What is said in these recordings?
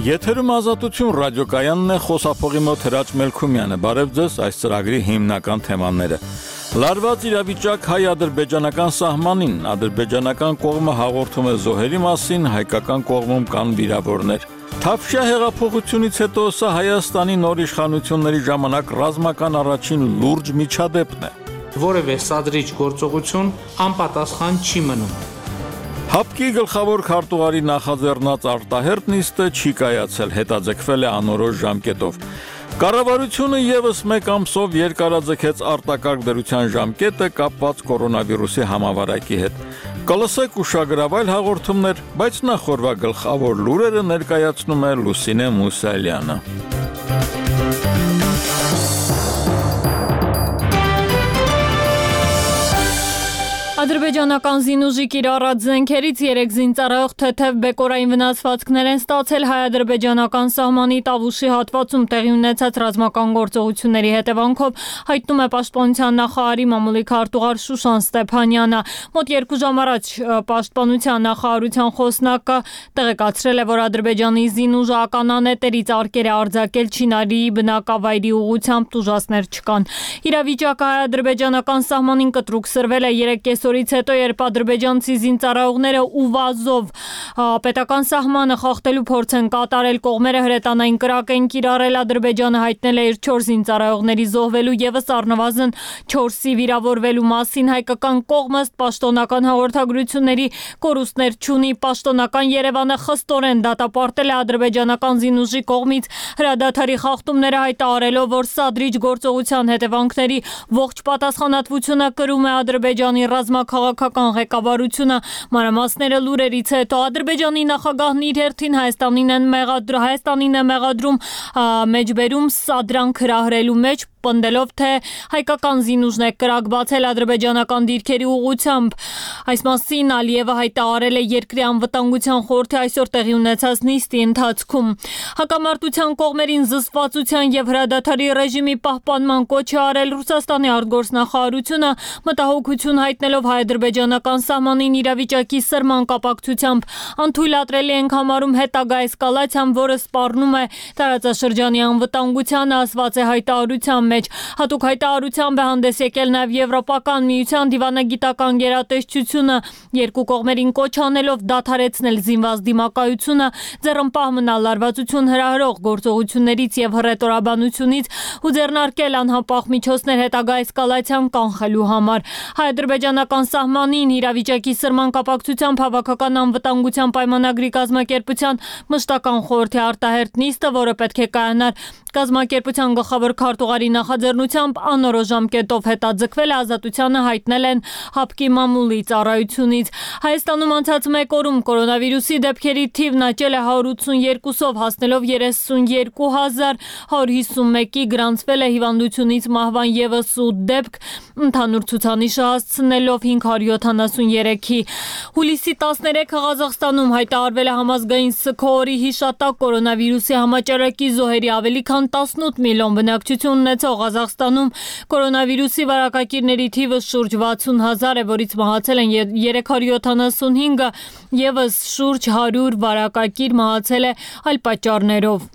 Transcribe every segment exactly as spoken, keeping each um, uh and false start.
Եթերում ազատություն ռադիոկայանն է, խոսափողի մոտ Հրաչ Մելքումյանը, բարև ձեզ, այս ծրագրի հիմնական թեմաները։ Լարված իրավիճակ հայ-ադրբեջանական սահմանին, ադրբեջանական կողմը հաղորդում է զոհերի մասին, հայկական կողմում կան վիրավորներ։ Թավշյա հեղափոխությունից հետո սա Հայաստանի նոր իշխանությունների ժամանակ ռազմական առաջին լուրջ միջադեպն է։ Որևէ սադրիչ գործողություն անպատասխան չի մնում։ Հապկի գլխավոր քարտուղարի նախաձեռնած արտահերտ նիստը չի կայացել, հետաձգվել է անորոշ ժամկետով։ Կառավարությունը ևս մեկ ամսով երկարաձգեց արտակարգ դրության ժամկետը կապված կորոնավիրուսի համավարակի հետ։ Կլսեք ուշագրավ այլ հաղորդումներ, բայց նախ օրվա գլխավոր լուրերը ներկայացնում է Լուսինե Մուսալյանը։ Ադրբեջանական զինուժի կիրառած զենքերից երեք զինծառայող թեթև բեկորային վնասվածքներ են ստացել հայ-ադրբեջանական սահմանի Տավուշի հատվածում տեղի ունեցած ռազմական գործողությունների հետևանքով, հայտնում է Պաշտպանության նախարարի մամուլի քարտուղար Շուշան Ստեփանյանը։ Մոտ երկու ժամ առաջ Պաշտպանության նախարարության խոսնակը տեղեկացրել է, որ Ադրբեջանի զինուժը ականանետերից արկեր է արձակել Չինարիի բնակավայրի ուղղությամբ, տուժածներ չկան։ Իրավիճակը հայ-ադրբեջանական սահմանին կտրուկ սրվել է երեք կեսօրից հետո, երբ ադրբեջանցի զինծառայողները ու վազով պետական սահմանը խախտելու փորձ են կատարել, կողմերը հրետանային կրակ են կիրառել, Ադրբեջանը հայտնել է իր չորս զինծառայողների զոհվելու ևս առնվազն չորսի վիրավորվելու մասին, հայկական կողմը ըստ պաշտոնական հաղորդագրությունների կորուստներ չունի, պաշտոնական Երևանը խստորեն դատապարտել է ադրբեջանական զինուժի կողմից հրադադարի խախտումները, հայտարարելով, որ սադրիչ գործողության հետևանքների ողջ պատասխանատվությունը կրում է Ադրբեջանի ռազմաքաղաքական ղեկավարությունը։ Մանրամասները լուրերից հետո Ադրբեջանի նախագահն իր հերթին Հայաստանին են մեղադրում, Հայաստանին է մեղադրում մեջբերում սադրանք հրահրելու մեջ, պնդելով, թե հայկական զինուժն է կրակ բացել ադրբեջանական դիրքերի ուղղությամբ։ Այս մասին Ալիևը հայտարարել է երկրի անվտանգության խորհրդի այսօր տեղի ունեցած նիստի ընթացքում։ Հակամարտության կողմերին զսպվածության եւ հրադադարի ռեժիմի պահպանման կոչ է արել Ռուսաստանի արտգործնախարարությունը, մտահոգություն հայտնելով հայ-ադրբեջանական սահմանին իրավիճակի սրման կապակցությամբ, անթույլատրելի ենք համարում հետագա էսկալացիան, որը սպառնում է տարածաշրջանի անվտանգությանը, ասված է հայտարարության մեջ։ Հատուկ հայտարարությամբ է հանդես եկել նաև Եվրոպական միության դիվանագիտական գերատեսչությունը, երկու կողմերին կոչ անելով դադարեցնել զինված դիմակայությունը, ձեռնպահ մնալ լարվածություն հրահրող գործողություններից եւ հռետորաբանությունից ու ձեռնարկել անհապաղ միջոցներ հետագա էսկալացիան կանխելու համար։ Հայ-ադրբեջանական սահմանին իրավիճակի սրման կապակցությամբ հավաքական անվտանգության պայմանագրի կազմակերպության մշտական խորհրդի արտահերտ նիստը, որը պետք է կայանար կազմակերպության գլխավոր քարտուղարի նախաձեռնությամբ, անորոշ ժամկետով հետաձգվել է, ազատությանը հայտնել են Հապկի մամուլի ծառայությունից։ Հայաստանում անցած մեկ օրում կորոնավիրուսի դեպքերի թիվն աճել է հարյուր ութսունյոթով, հասնելով երեսունյոթ հազար հարյուր հիսունմեկի, գրանցվել է հիվանդությունից մահվան ևս ութ դեպք, ընդհանուր ցուցանիշը հասցնելով հինգ հարյուր յոթանասունյոթի։ Հուլիսի տասներեքը Ղազախստանում հայտարարվել է համազգային սգորի հիշատակ, կորոնավիրուսի համաճարակի զոհերի ավելի քան տասնութ միլիոն բնակչություն ունեցող Ղազախստանում կորոնավիրուսի վարակակիրների թիվը շուրջ վաթսուն հազար է, որից մահացել են երեք հարյուր յոթանասունհինգը, ևս շուրջ հարյուր վարակակիր մահացել է այլ պատճառներով։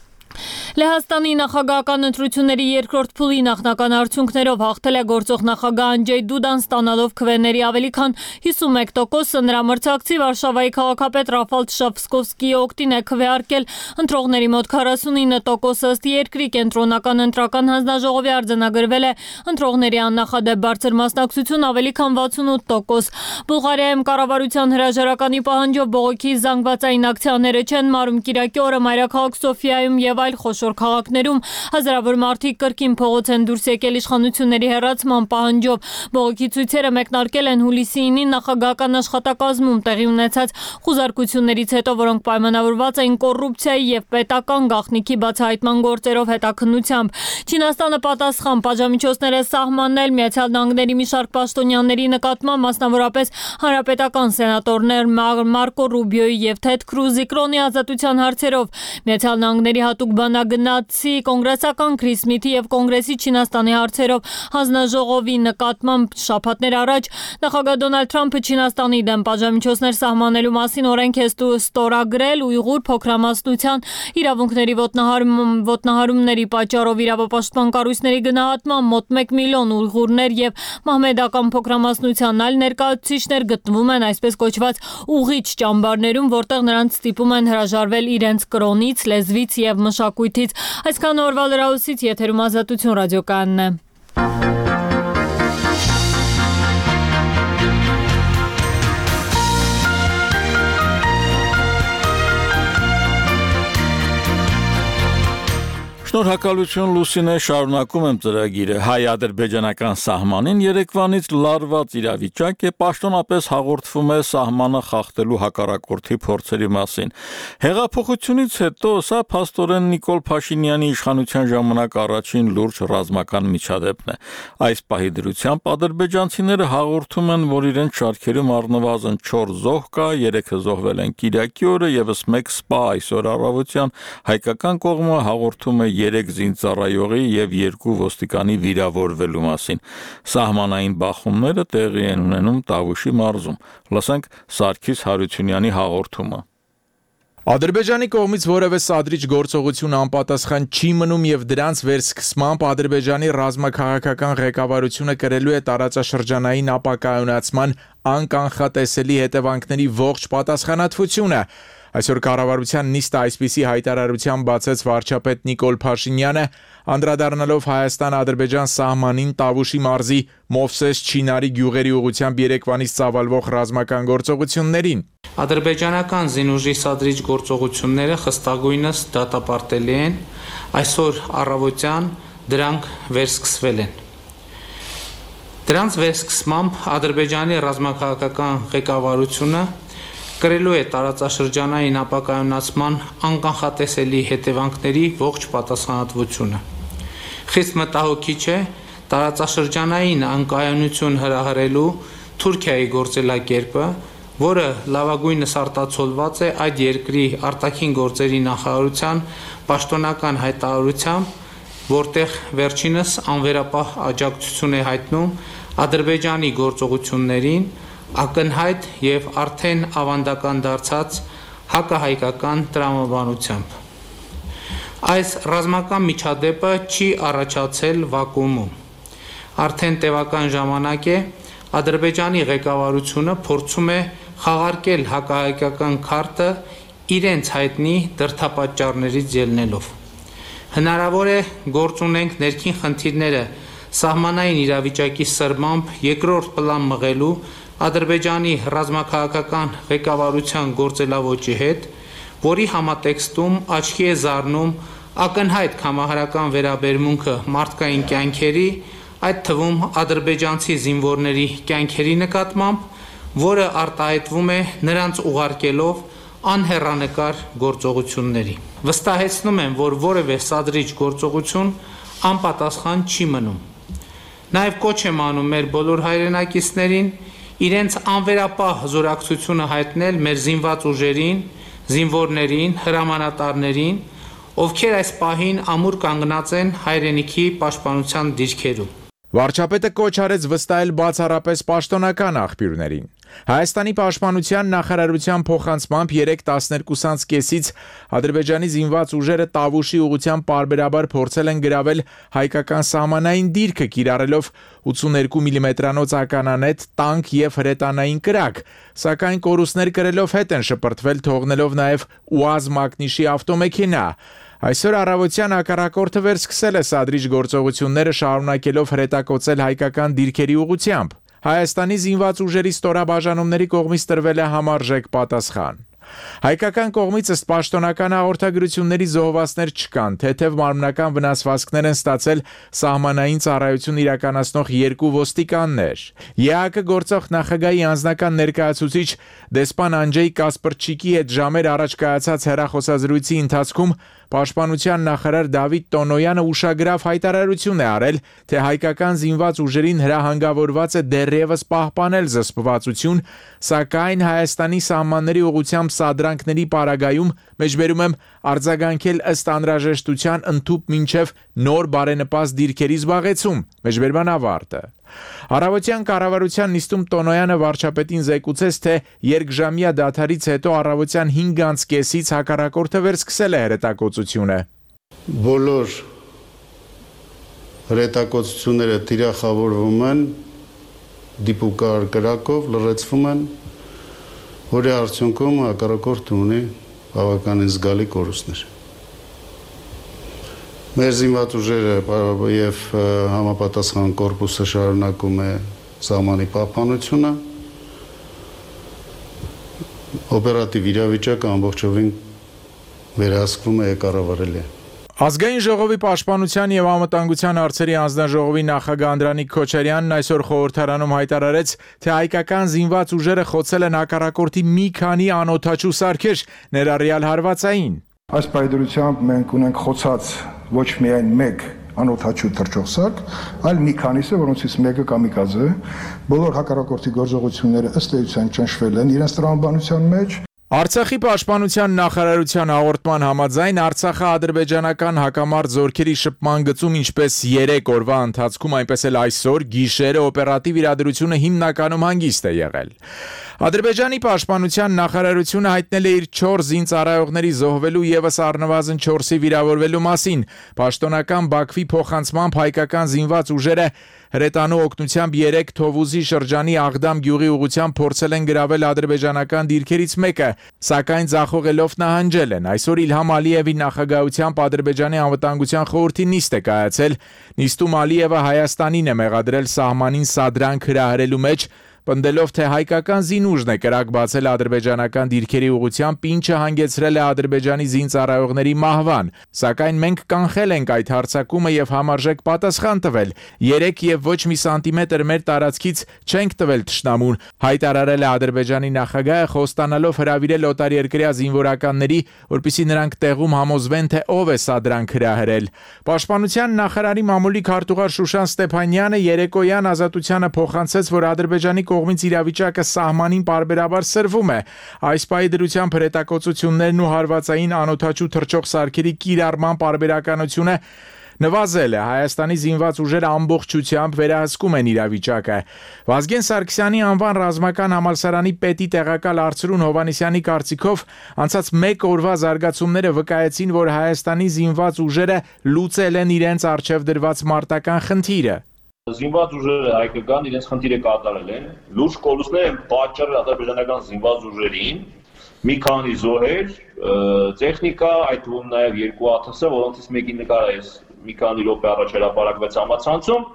Լեհաստանի նախագահական ընտրությունների երկրորդ փուլի նախնական արդյունքներով հաղթել է գործող նախագահ Անջեյ Դուդան, ստանալով քվեների ավելի քան հիսունմեկ տոկոսը, նրա մրցակցի Վարշավայի քաղաքապետ Ռաֆալ Տշավսկովսկիի օգտին է քվեարկել ընտրողների մոտ քառասունինը տոկոսը, ըստ երկրի կենտրոնական ընտրական հանձնաժողովի արձանագրվել է ընտրողների աննախադեպ բարձր մասնակցություն ավելի քան վաթսունութ տոկոս։ Բուլղարիայում կառավարության հրաժարականի պահանջով բողոքի զանգվածային ակցիաները չեն մարում, կիրակի օրը մայրաքաղաք Սոֆիայում եւ այլ խոշոր քաղաքներում հազարավոր մարդիկ կրկին փողոց են դուրս եկել իշխանությունների հեռացման պահանջով։ Բողոքի ցույցերը մեկնարկել են հուլիսի ինին նախագահական աշխատակազմում տեղի ունեցած խուզարկություններից հետո, որոնք պայմանավորված էին կոռուպցիայի եւ պետական գաղտնիքի բացահայտման գործերով հետաքննությամբ։ Չինաստանը պատասխան պատժամիջոցներ է սահմանել Միացյալ Նահանգների մի շարք պաշտոնյաների նկատմամբ, մասնավորապես հանրապետական սենատորներ Մարկո Ռուբիոյի եւ Թեդ Քրուզի կրոնի ազատության հարցերով։ Միացյալ Նահանգների հատուկ բանագնացի կոնգրեսական Քրիս Սմիթի եւ կոնգրեսի Չինաստանի հարցերով հանձնաժողովի նկատմամբ շաբաթներ առաջ նախագահ Դոնալդ Թրամփը Չինաստանի դեմ պատժամիջոցներ սահմանելու մասին օրենք է ստորագրել Ույղուր փոքրամասնության իրավունքների ոտնահարում, ոտնահարումների պատճառով իրավապաշտպան կառույցների գնահատման մոտ մեկ միլիոն ուйղուրներ եւ մահմեդական փոքրամասնության այլ ներկայացուցիչներ գտնվում են այսպես կոչված ուղիչ ճամբարներում, որտեղ նրանց ստիպում են հրաժարվել իրենց կրոնից, լեզվից եւ մշակույթից։ Այսքան օրվա լրահոսից եթերում Ազատություն ռադիոկայանն է։ Շնորհակալություն Լուսինե, շարունակում եմ ծրագիրը հայ-ադրբեջանական սահմանին երեկվանից լարված իրավիճակ է, պաշտոնապես հաղորդվում է սահմանը խախտելու հակառակորդի փորձերի մասին։ Հեղափոխությունից հետո սա փաստորեն Նիկոլ Փաշինյանի իշխանության ժամանակ առաջին լուրջ ռազմական միջադեպն է։ Այս պահի դրությամբ ադրբեջանցիները հաղորդում են, որ իրենց շարքերում առնվազն չորս զոհ կա, երեքը զոհվել են Կիրակի օրը, եւս մեկ սպա այսօր առավոտյան, հայկական կողմը հաղորդում է երեք զինծառայողի եւ երկու ոստիկանի վիրավորվելու մասին։ Սահմանային բախումները տեղի են ունենում Տավուշի մարզում։ Լսենք Սարգիս Հարությունյանի հաղորդումը։ Ադրբեջանի կողմից որևէ սադրիչ գործողություն անպատասխան չի մնում եւ դրանց վերսկսմամբ Ադրբեջանի ռազմաքաղաքական ղեկավարությունը կրելու է տարածաշրջանային ապակայունացման անկանխատեսելի հետևանքների ողջ պատասխանատվությունը։ Այսօր կառավարության նիստը այսպիսի հայտարարությամբ բացեց վարչապետ Նիկոլ Փաշինյանը, անդրադառնալով Հայաստան-Ադրբեջան սահմանին Տավուշի մարզի Մովսես Չինարի գյուղերի ուղղությամբ երեկվանից ծավալվող ռազմական գործողություններին։ Ադրբեջանական զինուժի սադրիչ գործողությունները խստագույնս դատապարտելի են, այսօր առավոտյան դրանք վերսկսվել են։ Դրանց վերսկսմամբ Ադրբեջանի ռազմաքաղաքական ղեկավարությունը կրելու է տարածաշրջանային ապակայունացման անկանխատեսելի հետևանքների ողջ պատասխանատվությունը։ Խիստ մտահոգիչ է տարածաշրջանային անկայունություն հրահրելու Թուրքիայի գործելակերպը, որը լավագույնս արտացոլված է այդ երկրի արտաքին գործերի նախարարության պաշտոնական հայտարարությամբ, որտեղ վերջինս անվերապահ աջակցություն է հայտնում Ադրբեջանի գործողություններին, ակնհայտ եւ արդեն ավանդական դարձած հակահայկական տրամաբանությամբ։ Այս ռազմական միջադեպը չի առաջացել վակուումում։ Արդեն տևական ժամանակ է Ադրբեջանի ղեկավարությունը փորձում է խաղարկել հակահայկական քարտը իրենց հայտնի դրդապատճառներից ելնելով։ Հնարավոր է գործ ունենք ներքին խնդիրները սահմանային իրավիճակի սրմամբ երկրորդ պլան մղելու Ադրբեջանի ռազմաքաղաքական ղեկավարության գործելավոճի հետ, որի համատեքստում աչքի է զարնում ակնհայտ կամահարական վերաբերմունքը մարդկային կյանքերի, այդ թվում ադրբեջանցի զինվորների կյանքերի նկատմամբ, որը արտահայտվում է նրանց ուղարկելով անհեռանկար գործողությունների։ Վստահեցնում եմ, որ որևէ սադրիչ գործողություն անպատասխան չի մնում։ Նաև կոչ եմ անում մեր բոլոր հայրենակիցներին իրենց անվերապահ զորակցությունը հայտնել մեր զինված ուժերին, զինվորներին, հրամանատարներին, ովքեր այս պահին ամուր կանգնած են հայրենիքի պաշտպանության դիրքերում։ Վարչապետը կոչ արեց վստահել բացառապես պաշտոնական աղբյուրներին։ Հայաստանի պաշտպանության նախարարության փոխանցմամբ երեկ տասներկուսից կեսից Ադրբեջանի զինված ուժերը Տավուշի ուղղությամբ պարբերաբար փորձել են գրավել հայկական սահմանային դիրքը, կիրառելով ութսուներկու միլիմետրանոց ականանետ, տանկ եւ հրետանային կրակ, սակայն կորուստներ կրելով հետ են շպրտվել, թողնելով նաեւ ՈՒԱԶ մակնիշի ավտոմեքենա։ Այսօր առավոտյան հակառակորդը վերսկսել է սադրիչ գործողությունները, շարունակելով հրետակոծել հայկական դիրքերի ուղղությամբ։ Հայաստանի զինված ուժերի ստորաբաժանումների կողմից տրվել է համարժեք պատասխան։ Հայկական կողմից ըստ պաշտոնական հաղորդագրությունների զոհվածներ չկան, թեթև մարմնական վնասվածքներ են ստացել սահմանային ծառայություն իրականացնող երկու ոստիկաններ։ ԵԱՀԿ գործող նախագահի անձնական ներկայացուցիչ դեսպան Անջեյ Կասպրչիկի հետ ժամեր առաջ կայացած հեռախոսազրույցի ընթացքում Պաշտպանության նախարար Դավիթ Տոնոյանը ուշագրավ հայտարարություն է արել, թե հայկական զինված ուժերին հրահանգավորված է դեռևս պահպանել զսպվածություն, սակայն Հայաստանի սահմանների ուղղությամբ սադրանքների պարագայում, մեջբերում եմ, արձագանքել ըստ անհրաժեշտության ընդհուպ մինչև նոր բարենպաստ դիրքերի զբաղեցում, մեջբերման ավարտը։ Առավոտյան կառավարության նիստում Տոնոյանը վարչապետին զեկուցեց, թե երկժամյա դադարից հետո առավոտյան հինգ անց կեսից հակառակորդը վերսկսել է հրետակոծությունը։ Բոլոր հրետակոծությունները թիրախավորվում են, դիպուկար կրակով լրացվում են, որի արդյունքում հակառակորդը ունի բավականին զգալի կորուստներ։ Մեր զինված ուժերը եւ համապատասխան կորպուսը շարունակում է սահմանի պահպանությունը, օպերատիվ իրավիճակը ամբողջովին վերահսկվում է կառավարելի։ Ազգային ժողովի պաշտպանության եւ անվտանգության հարցերի անձնաժողովի նախագահ Անդրանիկ Քոչարյանն այսօր խորհրդարանում հայտարարեց, թե հայկական զինված ուժերը խոցել են հակառակորդի մի քանի անօդաչու սարքեր, ներառյալ հարվածային։ Այս պայդրությամբ մենք ունենք խոցած ոչ միայն մեկ անօդաչու թռչող սարք, այլ մի քանիսը, որոնցից մեկը կամիկաձե, բոլոր հակառակորդի գործողությունները ըստ էության ճնշվել են իրենց տրամաբանության մեջ։ Արցախի պաշտպանության նախարարության հաղորդման համաձայն Արցախը ադրբեջանական հակամարտ զորքերի շփման գծում ինչպես երեք օրվա ընթացքում, այնպես էլ այսօր գիշերը օպերատիվ իրադրությունը հիմնականում հանգիստ է եղել։ Ադրբեջանի պաշտպանության նախարարությունը հայտնել է իր չորս զինծառայողների զոհվելու եւս առնվազն չորսի վիրավորվելու մասին։ Պաշտոնական Բաքվի փոխանցմամբ հայկական զինված ուժերը հրետանու օգնությամբ երեք Թովուզի շրջանի Աղդամ գյուղի ուղղությամբ փորձել են գրավել ադրբեջանական դիրքերից մեկը, սակայն ձախողելով նահանջել են։ Այսօր Իլհամ Ալիևի նախագահությամբ Ադրբեջանի անվտանգության խորհրդի նիստ է կայացել։ Նիստում Ալիևը Հայաստանին է մեղադրել սահմանին սադրանք հրահրելու մեջ, պնդելով, թե հայկական զինուժն է կրակ բացել ադրբեջանական դիրքերի ուղղությամբ, ինչը հանգեցրել է Ադրբեջանի զինծառայողների մահվան, սակայն մենք կանխել ենք այդ հարձակումը եւ համարժեք պատասխան տվել։ Երեք եւ ոչ մի սանտիմետր մեր տարածքից չենք տվել թշնամուն, հայտարարել է Ադրբեջանի նախագահը, խոստանալով հրավիրել օտարերկրյա զինվորականների, որպեսզի նրանք տեղում համոզվեն, թե ով է սադրանք հրահրել։ Պաշտպանության նախարարի մամուլի քարտուղար Շուշան Ստեփանյանը երեկոյան Ազատությանը փոխանցեց, որ Ադրբեջանի կողմից իրավիճակը սահմանին պարբերաբար սրվում է։ Այս պահի դրությամբ հրետակոծություններն ու հարվածային անօդաչու թռչող սարքերի կիրառման պարբերականությունը նվազել է։ Հայաստանի զինված ուժերը ամբողջությամբ վերահսկում են իրավիճակը։ Վազգեն Սարգսյանի անվան ռազմական համալսարանի պետի տեղակալ Արծրուն Հովանեսյանի կարծիքով անցած մեկ օրվա զարգացումները վկայեցին, որ Հայաստանի զինված ուժերը լուծել են իրենց առջև դրված մարտական խնդիրը։ Զինված ուժերը հայկական իրենց խնդիրը կատարել են, լուրջ կորուստներ են պատճառել ադրբեջանական զինված ուժերին, մի քանի զոհեր, տեխնիկա, այդ թվում նաև երկու աթս, որոնցից մեկի նկարը ես մի քանի րոպե առաջ հրապարակվեց համացանցում։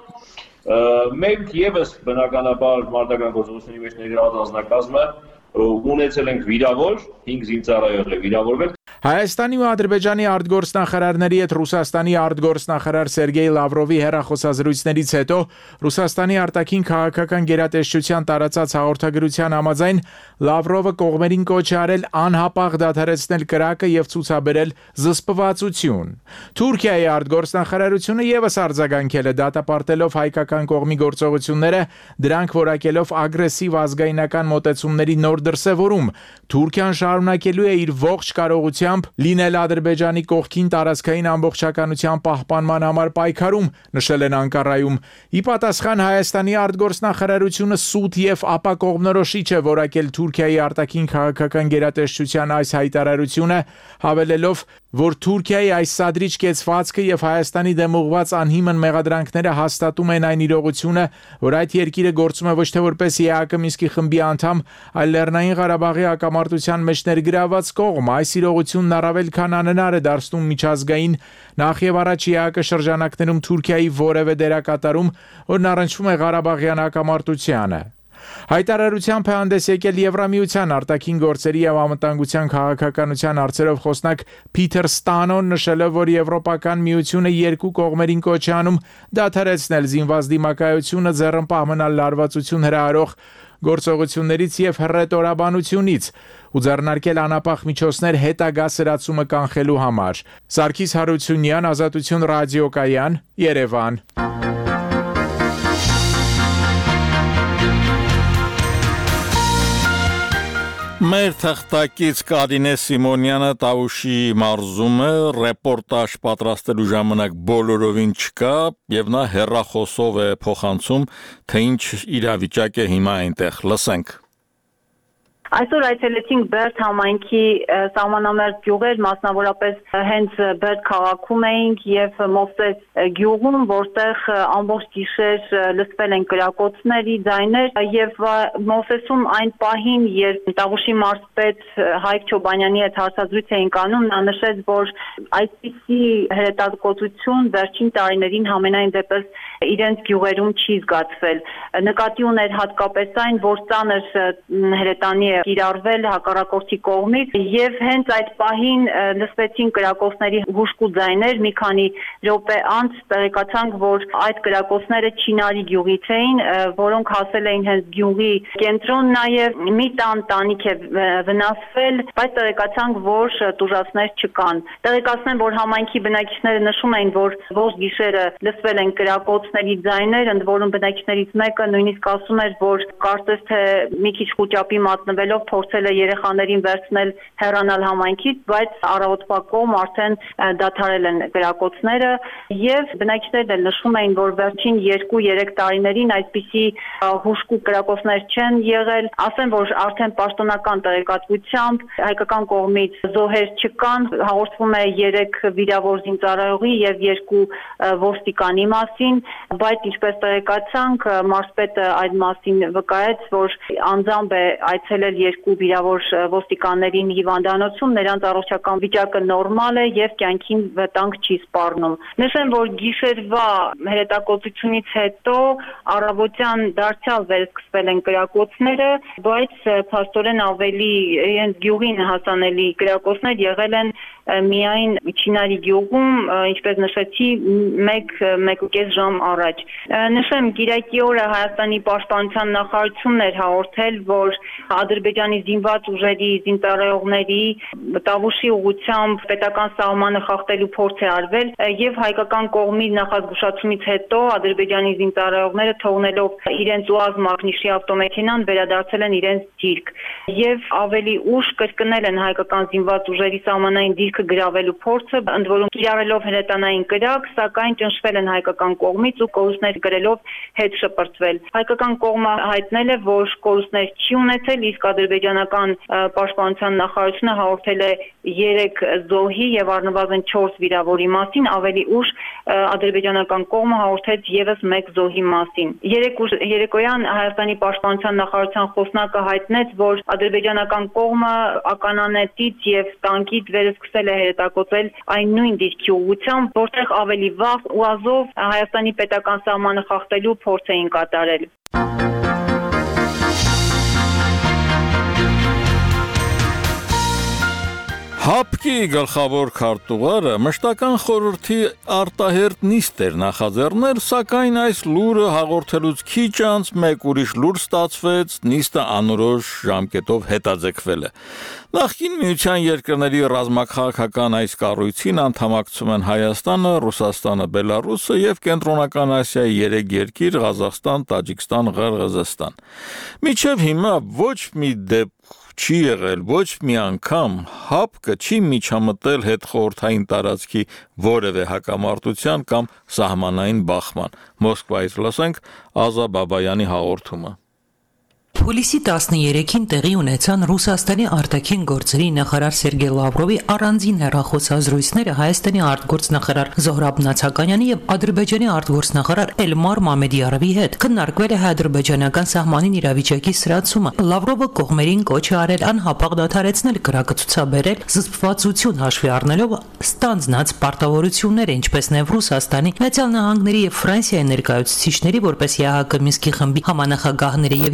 Մենք եւս բնականաբար մարտական գործողությունների մեջ ներգրաված անձնակազմը ունեցել ենք վիրավոր, հինգ զինծառայող է վիրավորվել։ Հայաստանի ու Ադրբեջանի արտգործնախարարների հետ Ռուսաստանի արտգործնախարար Սերգեյ Լավրովի հեռախոսազրույցներից հետո Ռուսաստանի արտաքին քաղաքական գերատեսչության տարածած հաղորդագրության համաձայն Լավրովը կողմերին կոչ է արել անհապաղ դադարեցնել կրակը եւ ցուցաբերել զսպվածություն։ Թուրքիայի արտգործնախարարությունը եւս արձագանքել է դատապարտելով հայկական կողմի գործողությունները, դրանք որակելով ագրեսիվ ազգայնական մոտեցումների նոր դրսևորում։ Թուրքիան շարունակելու է իր ողջ կարողությամբ լինել Ադրբեջանի կողքին տարածքային ամբողջականության պահպանման համար պայքարում, նշել են Անկարայում։ Ի պատասխան Հայաստանի արտգործնախարարությունը սուտ եւ ապակողմնորոշիչ է որակել Թուրքիայի արտաքին քաղաքական գերատեսչության այս հայտարարությունը, հավելելով, որ Թուրքիայի այս սադրիչ կեցվածքը եւ Հայաստանի դեմ ուղղված անհիմն մեղադրանքները հաստատում են այն իրողությունը, որ այդ երկիրը գործում է ոչ թե որպես ԵԱՀԿ Մինսկի խմբի անդամ, այլ Լեռնային Ղարաբաղի հակամարտության մեջ ներգրաված կողմ։ Այս իրողությունն առավել քան անհնար է դարձնում միջազգային, նախ եւ առաջ ԵԱՀԿ շրջանակներում Թուրքիայի որևէ դերակատարում, որն առնչվում է Ղարաբաղյան հակամարտությանը։ Հայտարարությամբ է հանդես եկել Եվրամիության արտաքին գործերի եւ անվտանգության քաղաքականության հարցերով խոսնակ Փիթեր Ստանոն, նշելով, որ Եվրոպական միությունը երկու կողմերին կոչ է անում դադարեցնել զինված դիմակայությունը, ձեռնպահ մնալ լարվածություն հրահրող գործողություններից եւ հռետորաբանությունից ու ձեռնարկել անապահ միջոցներ հետագա սրացումը կանխելու համար։ Սարգիս Հարությունյան, Ազատություն ռադիոկայան, Երևան։ Մեր թղթակից Կարինե Սիմոնյանը Տավուշի մարզում է, ռեպորտաժ պատրաստելու ժամանակ բոլորովին չկա եւ նա հեռախոսով է փոխանցում, թե ինչ իրավիճակ է հիմա այնտեղ։ Լսենք։ Այսօր այցելեցինք Բերդ համայնքի սահմանամերձ գյուղեր, մասնավորապես հենց Բերդ քաղաքում էինք եւ Մովսես գյուղում, որտեղ ամբողջ գիշեր լսվել են կրակոցների ձայներ եւ Մովսեսում այն պահին, երբ Տավուշի մարզպետ Հայկ Չոբանյանի հետ հարցազրույց էինք անում, նա նշեց, որ այսպիսի հրետակոծություն վերջին տարիներին համենայն դեպս իրենց գյուղերում չի զգացվել։ Նկատի ուներ հատկապես այն, որ ծանր հրետանի է կիրառվել հակառակորդի կողմից եւ հենց այդ պահին լսվեցին կրակոցների հուշկու ձայներ, մի քանի րոպե անց տեղեկացանք, որ այդ կրակոցները Չինարի գյուղից էին, որոնք հասել էին հենց գյուղի կենտրոն, նաեւ մի տան տանիք է վնասվել, բայց տեղեկացանք, որ տուժածներ չկան։ Տեղեկացնեմ, որ համայնքի բնակիչները նշում էին, որ ողջ գիշերը լսվել են կրակոցների ձայներ, ընդ որում բնակիչներից մեկը նույնիսկ ասում էր, որ կարծես թե մի քիչ խուճապի մատնվելով փորձել է երեխաներին վերցնել հեռանալ համայնքից, բայց առավոտվա կողմ արդեն դադարել են կրակոցները եւ բնակիչներն էլ նշում էին, որ վերջին երկու-երեք տարիներին այսպիսի հուշկու կրակոցներ չեն եղել, ասեմ, որ արդեն պաշտոնական տեղեկատվությամբ հայկական կողմից զոհեր չկան, հաղորդվում է երեք վիրավոր զինծառայողի եւ երկու ոստիկանի մասին, բայց ինչպես տեղեկացանք, մարզպետը այդ մասին վկայեց, որ անձամբ է այցելել երկու վիրավոր ոստիկաններին հիվանդանոցում, նրանց առողջական վիճակը նորմալ է եւ կյանքին վտանգ չի սպառնում։ Նշեմ, որ գիշերվա հրետակոծությունից հետո առավոտյան դարձյալ վերսկսվել են կրակոցները, բայց փաստորեն ավելի իրենց գյուղին հասանելի կրակոցներ եղել են միայն Չինարի գյուղում, ինչպես նշեցի, մեկ կես ժամ առաջ։ Նշեմ, Կիրակի օրը Հայաստանի պաշտպանության նախարարությունն էր հաղորդել, որ Ադրբեջանի զինված ուժերի զինծառայողների Տավուշի ուղղությամբ պետական սահմանը խախտելու փորձ է արվել եւ հայկական կողմի նախազգուշացումից հետո Ադրբեջանի զինծառայողները թողնելով իրենց ՈՒԱԶ մակնիշի ավտոմեքենան վերադարձել են իրենց դիրք եւ ավելի ուշ կրկնել են հայկական զինված ուժերի սահմանային դիրքը գրավելու փորձը, ընդ որում կիրառելով հրետանային կրակ, սակայն ճնշվել են հայկական կողմից ու կորուստներ կրելով հետ շպրտվել։ Հայկական կողմը հայտնել է, որ կորուստներ չի ունեցել, իսկ ադրբեջանական պաշտպանության նախարարությունը հաղորդել է երեք զոհի եւ առնվազն չորս վիրավորի մասին, ավելի ուշ ադրբեջանական կողմը հաղորդեց եւս մեկ զոհի մասին։ Երեկոյան Հայաստանի պաշտպանության նախարարության խոսնակը հայտնեց, որ ադրբեջանական կողմը ականանետից եւ տանկից վերսկսել է հրետակոծել այն նույն դիրքի ուղղությամբ, որտեղ ավելի վաղ ՈՒԱԶ-ով Հայաստանի պետական սահմանը խախտելու փորձ էին կատարել։ Հապկի գլխավոր քարտուղարը մշտական խորհրդի արտահերտ նիստ էր նախաձեռնել, սակայն այս լուրը հաղորդելուց քիչ անց մեկ ուրիշ լուր ստացվեց, նիստը անորոշ ժամկետով հետաձգվել է։ Նախկին Միության երկրների ռազմաքաղաքական այս կառույցին անդամակցում են Հայաստանը, Ռուսաստանը, Բելարուսը եւ Կենտրոնական Ասիայի երեք երկիր՝ Ղազախստան, Տաջիկստան, Ղրղզստան։ Մինչև հիմա ոչ մի դեպք չի եղել, ոչ մի անգամ հապկը չի միջամտել հետխորհրդային տարածքի որևէ հակամարտության կամ սահմանային բախման։ Մոսկվայից լսենք Ազա Բաբայանի հաղորդումը։ Հուլիսի տասներեքին տեղի ունեցան Ռուսաստանի արտաքին գործերի նախարար Սերգեյ Լավրովի առանձին հեռախոսազրույցները Հայաստանի արտգործնախարար Զոհրաբ Նացականյանի եւ Ադրբեջանի արտգործնախարար Էլմար Մամեդիարովի հետ։ Քննարկվել է հայ-ադրբեջանական սահմանին իրավիճակի սրացումը։ Լավրովը կողմերին կոչ է արել անհապաղ դադարեցնել կրակը ցուցաբերել, զսպվածություն հաշվի առնելով ստանձնած պարտավորությունները, ինչպես նաեւ Ռուսաստանի, Միացյալ Նահանգների եւ Ֆրանսիայի ներկայացուցիչների, որպես ԵԱՀԿ Մինսկի խմբի համանախագահների եւ ԵԱՀԿ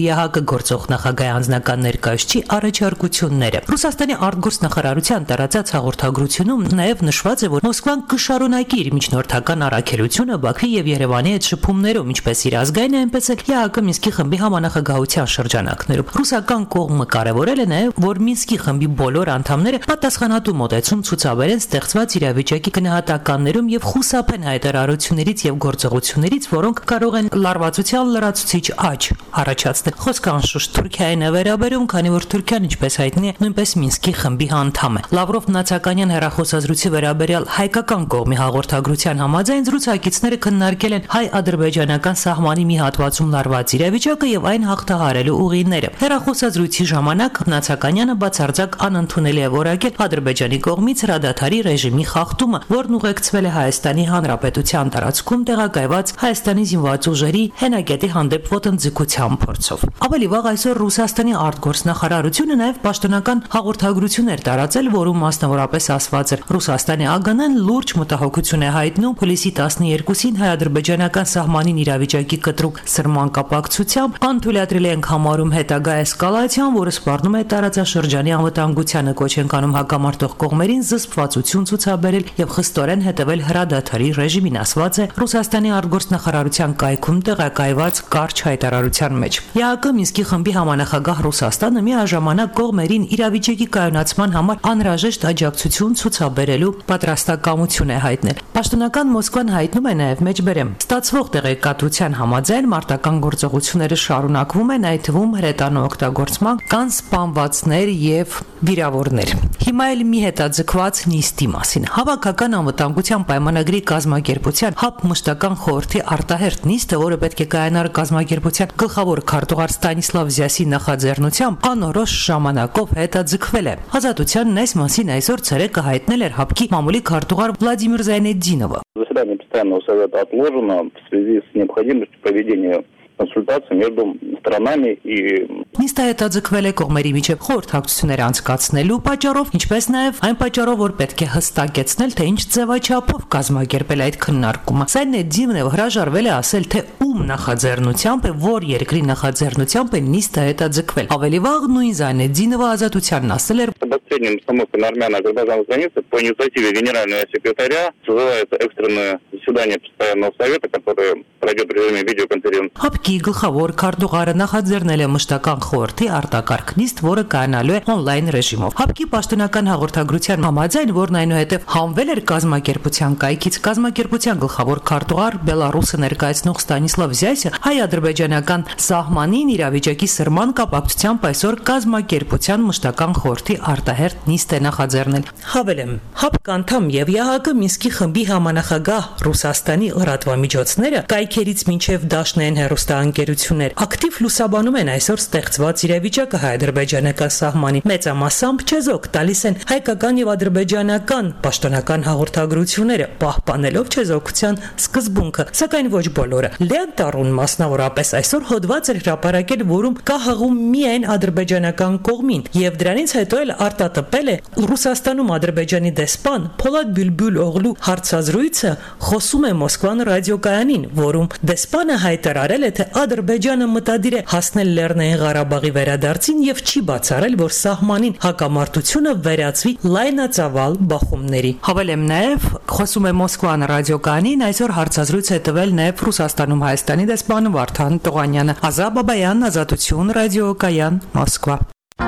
գործող նախագահի անձնական ներկայացուցիչի առաջարկությունները։ Ռուսաստանի արտգործնախարարության տարածած հաղորդագրությունում նաև նշված է, որ Մոսկվան կշարունակի իր միջնորդական առաքելությունը Բաքվի եւ Երևանի հետ շփումներում, ինչպես իր ազգային, այնպես էլ ԵԱՀԿ Մինսկի խմբի համանախագահության շրջանակներում։ Ռուսական կողմը կարևորել է նաև, որ Մինսկի խմբի բոլոր անդամները պատասխանատու մոտեցում ցուցաբերեն ստեղծված իրավիճակի գնահատականներում եւ խուսափեն հայտարարություններից եւ գործողություններից, որոնք կարող են լարվածության լրացուցիչ աճ առաջացնել։ Խոսքը անշուշտ Թուրքիային է վերաբերում, քանի որ Թուրքիան, ինչպես հայտնի է, նույնպես Մինսկի խմբի անդամ է։ Լավրով-Նացականյան հեռախոսազրույցի վերաբերյալ հայկական կողմի հաղորդագրության համաձայն զրուցակիցները քննարկել են հայ-ադրբեջանական սահմանի մի հատվածում լարված իրավիճակը եւ այն հաղթահարելու ուղիները։ Հեռախոսազրույցի ժամանակ Նացականյանը բացարձակ անընդունել է որակել Ադրբեջանի կողմից հրադադարի ռեժիմի խախտումը, որն ուղեկցվել է Հայաստանի Հանրապետության տարածքում տեղակայված Հայաստանի զինված ուժերի հենակետի հանդեպ ոտնձգության փորձով։ Ավելի վաղ այսօր Ռուսաստանի արտգործնախարարությունը նաև պաշտոնական հաղորդագրություն էր տարածել, որում մասնավորապես ասված էր. Ռուսաստանի ԱԳՆ-ն լուրջ մտահոգություն է հայտնում հուլիսի տասներկուսին հայ-ադրբեջանական սահմանին իրավիճակի կտրուկ սրման կապակցությամբ, անթույլատրելի ենք համարում հետագա էսկալացիան, որը սպառնում է տարածաշրջանի անվտանգությանը, կոչ ենք անում հակամարտող կողմերին զսպվածություն ցուցաբերել եւ խստորեն հետևել հրադադարի ռեժիմին, ասված է Ռուսաստանի արտգործնախարարության կայքում տեղակայված կարճ հայտարարության մեջ։ ԵԱՀԿ Մինսկի խմբի համանախագահ Ռուսաստանը միաժամանակ կողմերին իրավիճակի կայունացման համար անհրաժեշտ աջակցություն ցուցաբերելու պատրաստակամություն է հայտնել։ Պաշտոնական Մոսկվան հայտնում է նաև մեջբերեմ. Ստացվող տեղեկատվության համաձայն մարտական գործողությունները շարունակվում են, այդ թվում հրետանու օգտագործման կան սպանվածներ եւ վիրավորներ։ Հիմա էլ մի հետաձգված նիստի մասին։ Հավաքական անվտանգության պայմանագրի կազմակերպության ՀԱՊ մշտական խորհրդի արտահերթ նիստը, որը պետք է կայանար կազմակերպության գլխավոր քարտուղար Ստանիսլավ Զյասի նախաձեռնությամբ, անորոշ ժամանակով հետաձգվել է։ Ազատությանն այս մասին այսօր ցերեկը հայտնել էր ՀԱՊԿ-ի մամուլի քարտուղար Վլադիմիր Զայնեդդինովը։ Заседание постоянного совета отложено в связи с необходимостью проведения консультаций между странами и Նիստը հետաձգվել է կողմերի միջև խորհրդակցություններ անցկացնելու պատճառով, ինչպես նաև այն պատճառով, որ պետք է հստակեցնել, թե ինչ ձևաչափով կազմակերպել այդ քննարկումը։ Զայնեդդինովը հրաժարվել է ասել, թե ում նախաձեռնությամբ է, որ երկրի նախաձեռնությամբ է нիստը հետաձգվել։ Ավելի վաղ նույն Զայնեդդինովը Ազատությանն асել էր. Последним установкой на армяно-азербайджанской границе по инициативе генерального секретаря созывается экстренное заседание постоянного совета, которое пройдет в режиме видеоконференции. ՀԱՊԿ-ի գլխավոր քարտուղարը նախաձեռնել է մշտական խորհրդի արտակարգ նիստ, որը կայանալու է on-line ռեժիմով։ ՀԱՊԿ-ի պաշտոնական հաղորդագրության համաձայն, որն այնուհետև հանվել էր կազմակերպության կայքից, կազմակերպության գլխավոր քարտուղար Բելարուսը ներկայացնող Ստանիսլավ Զյասը հայ-ադրբեջանական սահմանին իրավիճակի սրման կապակցությամբ այսօր կազմակերպության մշտական խորհրդի արտահերթ նիստ է նախաձեռնել։ Հավելեմ, ՀԱՊԿ անդամ եւ ԵԱՀԿ Մինսկի խմբի համանախագահ Ռուսաստանի լրատվամիջոցները կայքերից մինչև դաշնային հեռուստաընկերություններ ակտիվ լուսաբանում են այսօր ստեղծված իրավիճակը հայ-ադրբեջանական սահմանի մեծամասամբ չեզոք տալիս են հայկական եւ ադրբեջանական պաշտոնական հաղորդագրությունները, պահպանելով չեզոքության սկզբունքը, սակայն ոչ բոլորը։ Լենտարուն մասնավորապես այսօր հոդված էր հրապարակել, որում կա հղում միայն ադրբեջանական կողմին, եւ դրանից հետո էլ արտատպել է Ռուսաստանում Ադրբեջանի դեսպան Փոլադ Բյուլբյուլ օղլու հարցազրույցը, խոսում է Մոսկվան ռադիոկայանին, որում դեսպանը հայտարարել է, թե Ադրբեջանը մտադիր է հասնել Լեռնային Ղարաբաղի վերադարձին եւ չի բացառել, որ սահմանին հակամարտությունը վերածվի լայնածավալ բախումների։ Հավելեմ նաեւ, խոսում է Մոսկվան ռադիոկայանին, այսօր հարցազրույց է տվել նաեւ Ռուսաստանում Հայաստանի դեսպան Վարդան Տողանյանը։ Ազատ Բաբայան, Ազատություն, ռադիոկայան, Մոսկվա։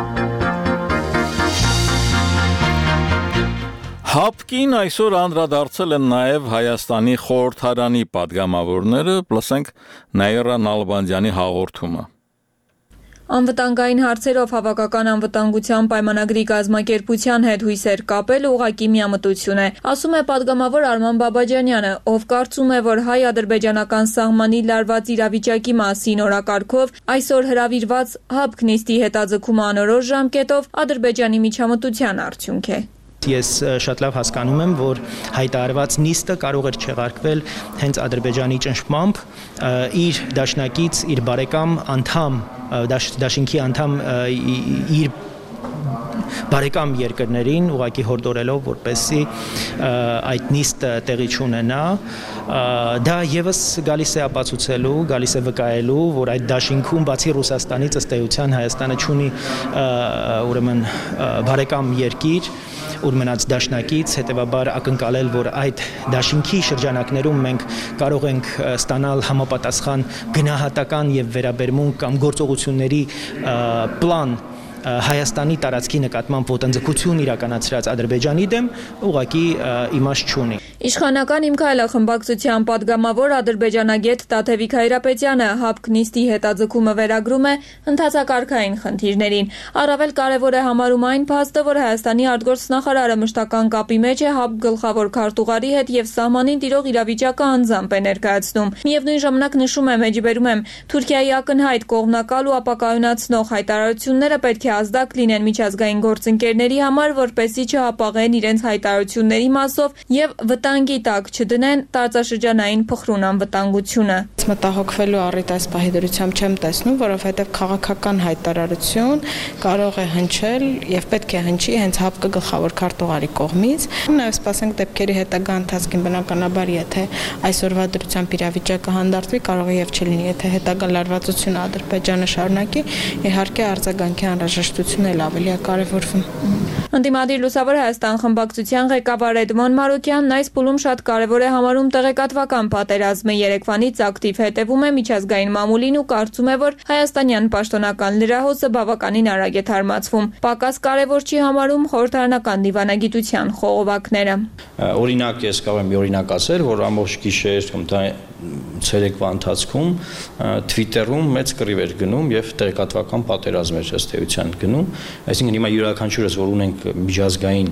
ՀԱՊԿ-ին այսօր անդրադարձել են նաև Հայաստանի խորհրդարանի падգամավորները, լսենք Նաիրա Նալբանդյանի հաղորդումը։ Անվտանգային հարցերով հավաքական անվտանգության պայմանագրի կազմակերպության հետ հույսեր կապել ուղղակի միամտություն է, ասում է падգամավոր Արման Բաբաջանյանը, ով կարծում է, որ հայ-ադրբեջանական սահմանի լարված իրավիճակի մասին օրակարգով այսօր հրավիրված ՀԱՊԿ նիստի հետաձգումը անորոշ ժամկետով Ադրբեջանի միջամտության արդյունք է։ Ես շատ լավ հասկանում եմ, որ հայտարարված նիստը կարող էր չեղարկվել հենց Ադրբեջանի ճնշմամբ իր դաշնակից, իր բարեկամ անդամ, դաշինքի անդամ իր բարեկամ երկրներին ուղղակի հորդորելով, որպեսզի այդ նիստը տեղի չունենա, դա եւս գալիս է ապացուցելու, գալիս է վկայելու, որ այդ դաշինքում բացի Ռուսաստանից ըստ էության Հայաստանը ունի ուրեմն բարեկամ երկիր, ուր մնաց դաշնակից, հետևաբար ակնկալել, որ այդ դաշինքի շրջանակներում մենք կարող ենք ստանալ համապատասխան գնահատական եւ վերաբերմունք կամ գործողությունների պլան Հայաստանի տարածքի նկատմամբ ոտնձգություն իրականացրած Ադրբեջանի դեմ ուղղակի իմաստ չունի։ Իշխանական Իմ քայլը խմբակցության падգամավոր ադրբեջանագետ Տաթևիկ Հայրապետյանը ՀԱՊԿ նիստի հետաձգումը վերագրում է ընթացակարգային խնդիրներին։ Առավել կարևոր է համարում այն փաստը, որ Հայաստանի արտգործնախարարը մշտական կապի մեջ է ՀԱՊԿ գլխավոր քարտուղարի հետ եւ սահմանին տիրող իրավիճակը անձամբ է ներկայացնում։ Միևնույն ժամանակ նշում է, մեջբերում եմ, Թուրքիայի ակնհայտ կողմնակալ ու ապակայունացնող հայտարարությունները պետք է ազդակ լինեն միջազգային գործընկերների համար, որպեսզի չհապաղեն իրենց հայտարարությունների մասով եւ վտանգի տակ չդնեն տարածաշրջանային փխրուն անվտանգությունը։ Մտահոգվելու առիթ այս պահի դրությամբ չեմ տեսնում, որովհետեւ քաղաքական հայտարարություն կարող է հնչել եւ պետք է հնչի հենց ՀԱՊԿ գլխավոր քարտուղարի կողմից։ Նաեւ սպասենք դեպքերի հետագա ընթացքին, բնականաբար, եթե այսօրվա դրությամբ իրավիճակը հանդարտվի, կարող է եւ չլինի, եթե հետագա լարվածությունը Ադրբեջանը շարունակի, իհարկե արձագանքի անհրաժեշտությունն էլ ավելի է կարևորվում։ Ընդդիմադիր Լուսավոր Հայաստան խմբակցության ղեկավար Էդմոն Մարուկյանն այս փուլում շատ կարևոր է համարում տեղեկատվական պատերազմը, երեկվանից ակտիվ հետևում է միջազգային մամուլին ու կարծում է, որ հայաստանյան պաշտոնական լրահոսը բավականին արագ է թարմացվում։ Պակաս կարևոր չի համարում խորհրդարանական դիվանագիտության խողովակները։ Օրինակ ես կարող եմ մի օրինակ ասել, որ ամբողջ գիշեր կամ ցերեկվա ընթացքում Twitter-ում մեծ կռիվ էր գնում եւ տեղեկատվական պատերազմ էր ըստ էության գնում, այսինքն հիմա յուրաքանչյուրս որ ունենք միջազգային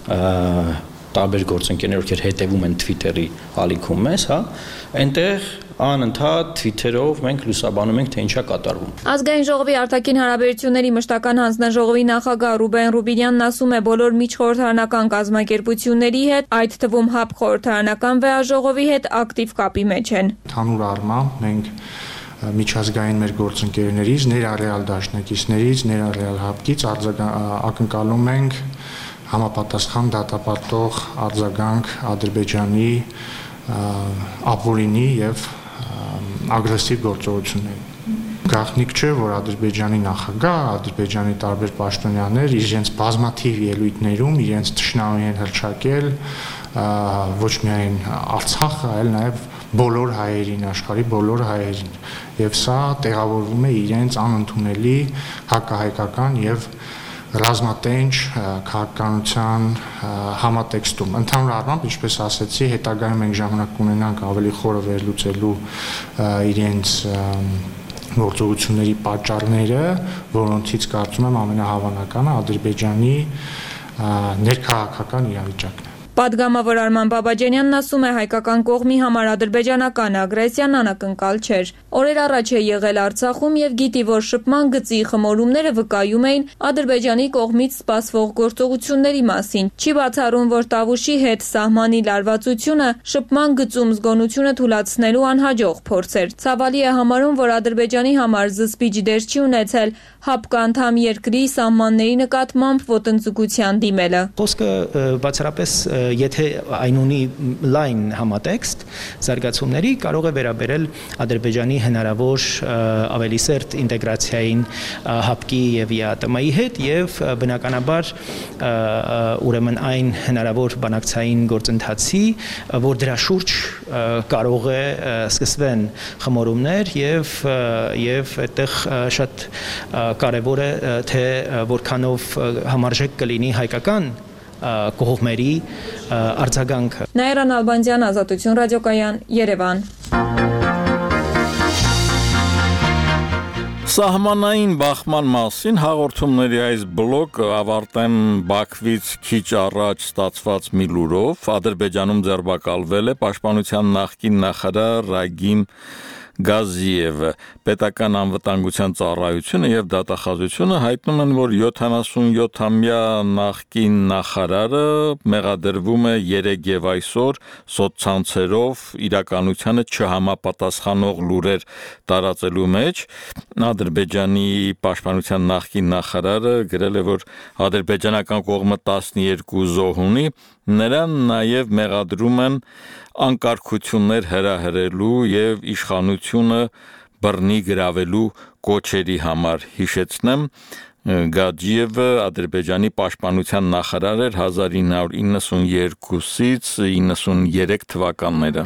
տարբեր գործընկերներ, ովքեր հետևում են Twitter-ի ալիքում մեզ, հա, այնտեղ անընդհատ Twitter-ով մենք լուսաբանում ենք, թե ինչա կատարվում։ Ազգային ժողովի արտաքին հարաբերությունների մշտական հանձնաժողովի նախագահ Ռուբեն Ռուբինյանն ասում է, բոլոր միջխորհրդարանական կազմակերպությունների հետ, այդ թվում ՀԱՊԿ խորհրդարանական վեաժողովի հետ ակտիվ կապի մեջ են։ Ընդհանուր առմամբ մենք միջազգային մեր գործընկերներից, ներառյալ դաշնակիցներից, ներառյալ ՀԱՊԿ-ից ակնկալում ենք համապատասխան դատապարտող արձագանք Ադրբեջանի ապօրինի եւ ագրեսիվ գործողությունների։ Գաղտնիք չէ, որ Ադրբեջանի նախագահ, Ադրբեջանի տարբեր պաշտոնյաներ իրենց բազմաթիվ ելույթներում իրենց թշնամի են հռչակել ոչ միայն Արցախը, այլ նաեւ բոլոր հայերին, աշխարհի բոլոր հայերին, եւ սա տեղավորվում է իրենց անընդունելի հակահայկական եւ ռազմատենչ քաղաքականության համատեքստում։ Ընդհանուր առմամբ, ինչպես ասեցի, հետագայում մենք ժամանակ կունենանք ավելի խորը վերլուծելու իրենց գործողությունների պատճառները, որոնցից կարծում եմ ամենահավանականը Ադրբեջանի ներքաղաքական իրավիճակն է։ Պատգամավոր Արման Բաբաջանյանն ասում է, հայկական կողմի համար ադրբեջանական ագրեսիան անակնկալ չէր։ Օրեր առաջ է եղել Արցախում եւ գիտի, որ շփման գծի խմորումները վկայում էին Ադրբեջանի կողմից սպասվող գործողությունների մասին։ Չի բացառում, որ Տավուշի հետ սահմանի լարվածությունը շփման գծում զգոնությունը թույլատնելու անհաջող փորձ էր։ Ցավալի է համարում, որ Ադրբեջանի համար զսպիչ դեր չի ունեցել ՀԱՊԿ անդամ երկրի սահմանների նկատմամբ ոտնձգության դիմելը։ Խոսքը բացառապես եթե այն ունի լայն համատեքստ զարգացումների, կարող է վերաբերել Ադրբեջանի հնարավոր ավելի սերտ ինտեգրացիային ՀԱՊԿ-ի եւ ԵԱՏՄ-ի հետ եւ բնականաբար ուրեմն այն հնարավոր բանակցային գործընթացի, որ դրա շուրջ կարող է սկսվեն խմորումներ եւ եւ այդտեղ շատ կարևոր է թե որքանով համարժեք կլինի հայկական կողմերի արձագանքը։ Նաիրա Նալբանդյան, Ազատություն ռադիոկայան, Երևան։ Սահմանային բախման մասին հաղորդումների այս բլոկը ավարտեմ Բաքվից քիչ առաջ ստացված մի լուրով։ Ադրբեջանում ձերբակալվել է պաշտպանության նախկին նախարար Ռագիմ Գազիևը, պետական անվտանգության ծառայությունը եւ դատախազությունը հայտնում են, որ յոթանասունյոթամյա նախկին նախարարը մեղադրվում է երեկ եւ այսօր սոցցանցերով իրականությանը չհամապատասխանող լուրեր տարածելու մեջ։ Ադրբեջանի պաշտպանության նախկին նախարարը գրել է, որ ադրբեջանական կողմը տասնյոթ զոհ ունի, նրան նաեւ մեղադրում են անկարգություններ հրահրելու եւ իշխանությունը բռնի գրավելու կոչերի համար։ Հիշեցնեմ, Գաջիևը Ադրբեջանի պաշտպանության նախարար էր հազար ինը հարյուր իննսունյոթից իննսունյոթ թվականները։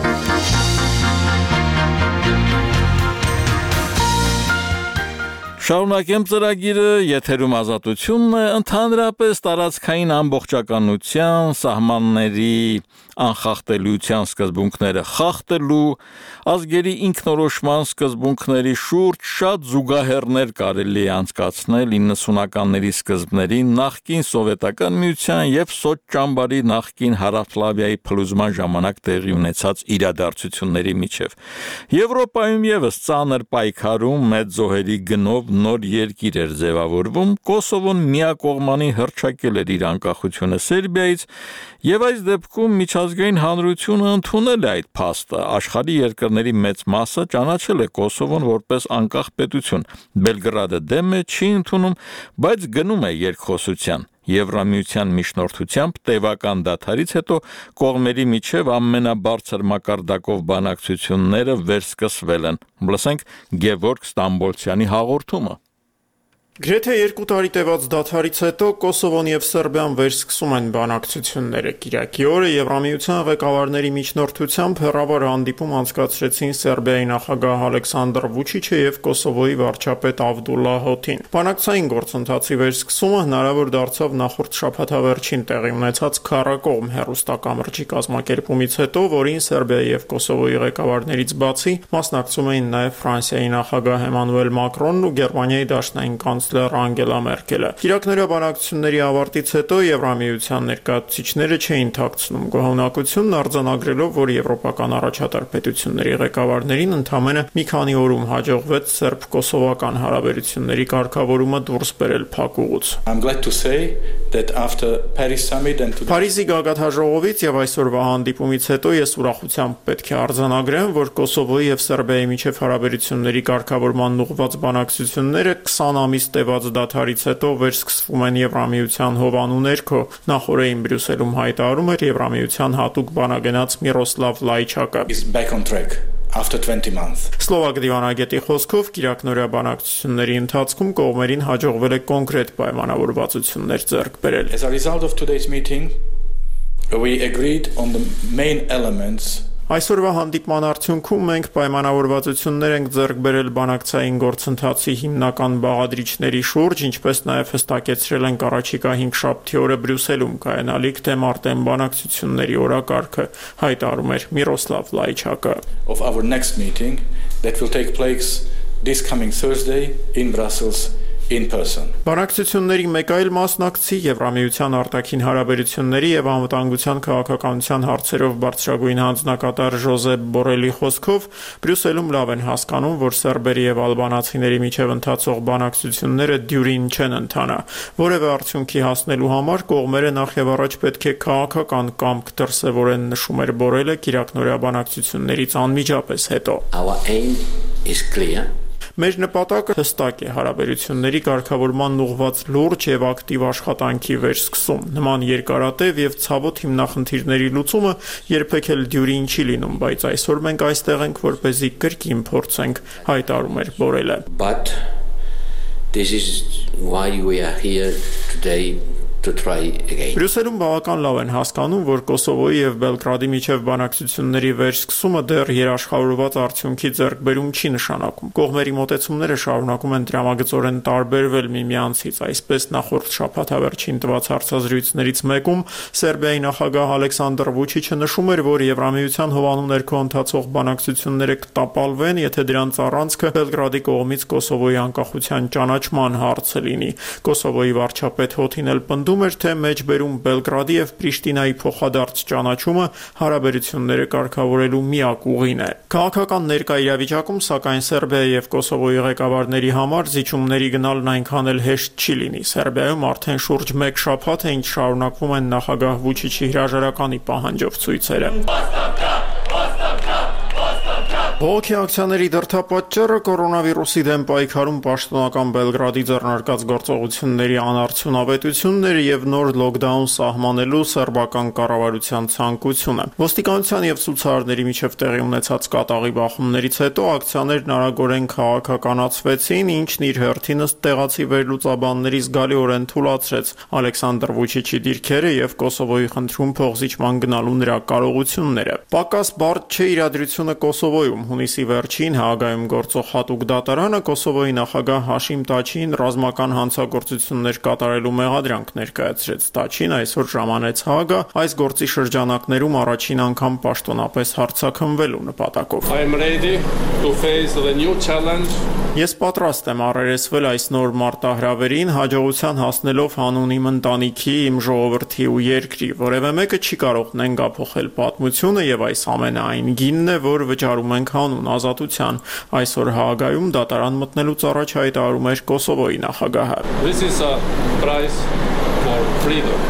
Շարունակեմ ծրագիրը, եթերում Ազատությունն է, ընդհանրապես տարածքային ամբողջականության, սահմանների անխախտելիության սկզբունքները խախտելու, ազգերի ինքնորոշման սկզբունքների շուրջ շատ զուգահեռներ կարելի է անցկացնել իննսունականների սկզբներին նախկին սովետական միության եւ սոցճամբարի նախկին Հարավսլավիայի փլուզման ժամանակ տեղի ունեցած իրադարձությունների միջև։ Եվրոպայում եւս ծանր պայքարում մեծ զոհերի գնով նոր երկիր էր ձևավորվում, Կոսովոն միակողմանի հռչակել էր իր անկախությունը Սերբիայից, եւ այս դեպքում միջազգային հանրությունը ընդունել է այդ փաստը։ Աշխարհի երկրների մեծ մասը ճանաչել է Կոսովոն որպես անկախ պետություն։ Բելգրադը դեմ է, չի ընդունում, բայց գնում է երկխոսության։ Եվրամիության միջնորդությամբ տևական դադարից հետո կողմերի միջև ամենաբարձր մակարդակով բանակցությունները վերսկսվել են։ Լսենք Գևորգ Ստամբոլցյանի հաղորդումը։ Գրեթե երկու տարի տևած դադարից հետո Կոսովոն եւ Սերբիան վերսկսում են բանակցությունները։ Կիրակի օրը Եվրամիության ղեկավարների միջնորդությամբ հեռավոր հանդիպում անցկացրեցին Սերբիայի նախագահ Ալեքսանդր Վուչիչը եւ Կոսովոյի վարչապետ Ավդուլլա Հոթին։ Բանակցային գործընթացի վերսկսումը հնարավոր դարձավ նախորդ շաբաթավերջին տեղի ունեցած քառակողմ հեռուստակամրջի կազմակերպումից հետո, որին Սերբիայի եւ Կոսովոյի ղեկավարներից բացի մասնակցում էին նաեւ Ֆրանսիայի նախագահ Էմանուել Մակրոնն ու Գերմանիայի դաշնային կանցլեր Անգելա Մերկելը։ Կիրակներյա բանակցությունների ավարտից հետո Եվրամիության ներկայացուցիչները չէին թաքցնում գոհունակությունն, արձանագրելով, որ եվրոպական առաջատար պետությունների ղեկավարներին ընդամենը մի քանի օրում հաջողվեց սերբ-կոսովական հարաբերությունների կարգավորումը դուրս բերել փակուղուց։ Փարիզի գագաթաժողովից եւ այսօրվա հանդիպումից հետո ես ուրախությամբ պետք է արձանագրեմ, որ Կոսովոյի եւ Սերբիայի միջև հարաբերությունների կարգավորման ուղղված բանակցությունները քսան ամիս տևած դադարից հետո վերսկսվում են Եվրամիության հովանու ներքո։ Նախորդին Բրյուսելում հայտարարում էր Եվրամիության հատուկ բանագնաց Միրոսլավ Լայչակը։ After twenty months. Սլովակ դիվանագետի խոսքով կիրակնորյա բանակցությունների ընթացքում կողմերին հաջողվել է կոնկրետ պայմանավորվածություններ ձեռք բերել։ As a result of today's meeting, we agreed on the main elements. Այսօրվա հանդիպման արդյունքում մենք պայմանավորվածություններ ենք ձեռք բերել բանակցային գործընթացի հիմնական բաղադրիչների շուրջ, ինչպես նաև հստակեցրել ենք առաջիկա հինգշաբթի օրը Բրյուսելում կայանալիք թեմարտեն բանակցությունների օրակարգը, հայտարարում էր Միրոսլավ Լայչակը։ Of our next meeting that will take place this coming Thursday in Brussels. In person. Բանակցությունների մեկ այլ մասնակցի Եվրամիության արտաքին հարաբերությունների եւ անվտանգության քաղաքականության հարցերով բարձրագույն հանձնակատար Ժոզեփ Բորելի խոսքով Բրյուսելում լավ են հասկանում, որ սերբերի եւ ալբանացիների միջև ընթացող բանակցությունները դյուրին չեն ընթանա։ Որևէ արդյունքի հասնելու համար կողմերը նախ եւ առաջ պետք է քաղաքական կամք դրսեւորեն, նշում էր Բորելը կիրակնորյա բանակցություններից անմիջապես հետո։ Our aim is clear. Մեր նպատակը հստակ է՝ հարաբերությունների կարգավորման ուղղված լուրջ եւ ակտիվ աշխատանքի վերսկսում։ Նման երկարատև եւ ցավոտ հիմնախնդիրների լուծումը երբեք էլ դյուրին չի լինում, բայց այսօր մենք այստեղ ենք, որպեսզի կրկին փորձենք, հայտարարում էր Բորելը։ But this is why we are here today. To try again. Բրյուսելում բավական լավ են հասկանում, որ Կոսովոյի եւ Բելգրադի միջև բանակցությունների վերսկսումը դեռ երաշխավորված արդյունքի ձեռքբերում չի նշանակում։ Կողմերի մոտեցումները շարունակում են դրամագծորեն տարբերվել միմյանցից։ Այսպես նախորդ շաբաթավերջին տված հարցազրույցներից մեկում Սերբիայի նախագահ Ալեքսանդր Վուչիչը նշում էր, որ Եվրամիության հովանու ներքո ընթացող բանակցությունները կտապալվեն, եթե դրանց առանցքը Բելգրադի կողմից Կոսովոյի անկախության ճանաչման հարցը լինի։ Կոսովոյի վարչապետ Հոթին էլ պնդում էր, թե մեջբերում Բելգրադի եւ Պրիշտինայի փոխադարձ ճանաչումը հարաբերությունները կարգավորելու միակ ուղին է։ Քաղաքական ներկա իրավիճակում, սակայն Սերբիայի եւ Կոսովոյի ղեկավարների համար զիջումների գնալն այնքան էլ հեշտ չի լինի։ Սերբիայում արդեն շուրջ մեկ շաբաթ է, ինչ շարունակվում են նախագահ Վուչիչի հրաժարականի պահանջով ցույցերը։ Բողոքի ակցիաների դրդապատճառը կորոնավիրուսի դեմ պայքարում պաշտոնական Բելգրադի ձեռնարկած գործողությունների անարդյունավետությունները եւ նոր լոկդաուն սահմանելու սերբական կառավարության ցանկությունը։ Ոստիկանության եւ ցուցարարների միջև տեղի ունեցած կատաղի բախումներից հետո ակցիաներն արագորեն քաղաքականացվեցին, ինչն իր հերթին ըստ տեղացի վերլուծաբանների զգալիորեն թուլացրեց Ալեքսանդր Վուչիչի դիրքերը եւ Կոսովոյի խնդրում փոխզիջման գնալու նրա կարողությունները։ Պակաս բարդ չէ իրադրությունը Կոսովոյում։ Հունիսի վերջին Հաագայում գործող հատուկ դատարանը Կոսովոյի նախագահ Հաշիմ Տաչիին ռազմական հանցագործություններ կատարելու մեղադրանք ներկայացրեց։ Տաչին այսօր ժամանեց Հաագա այս գործի շրջանակներում առաջին անգամ պաշտոնապես հարձակվելու նպատակով։ I am ready to face the new challenge. Ես պատրաստ եմ առերեսվել այս նոր մարտահրավերին, հաջողության հասնելով հանուն իմ ընտանիքի, իմ ժողովրդի ու երկրի։ Որևէ մեկը չի կարող նենգափոխել պատմությունը եւ այս ամենը այն գինն է, որ վճարում ենք հանուն ազատության։ Այսօր Հաագայում դատարան մտնելուց առաջ հայտարարում էր Կոսովոյի նախագահը։ This is a price for freedom.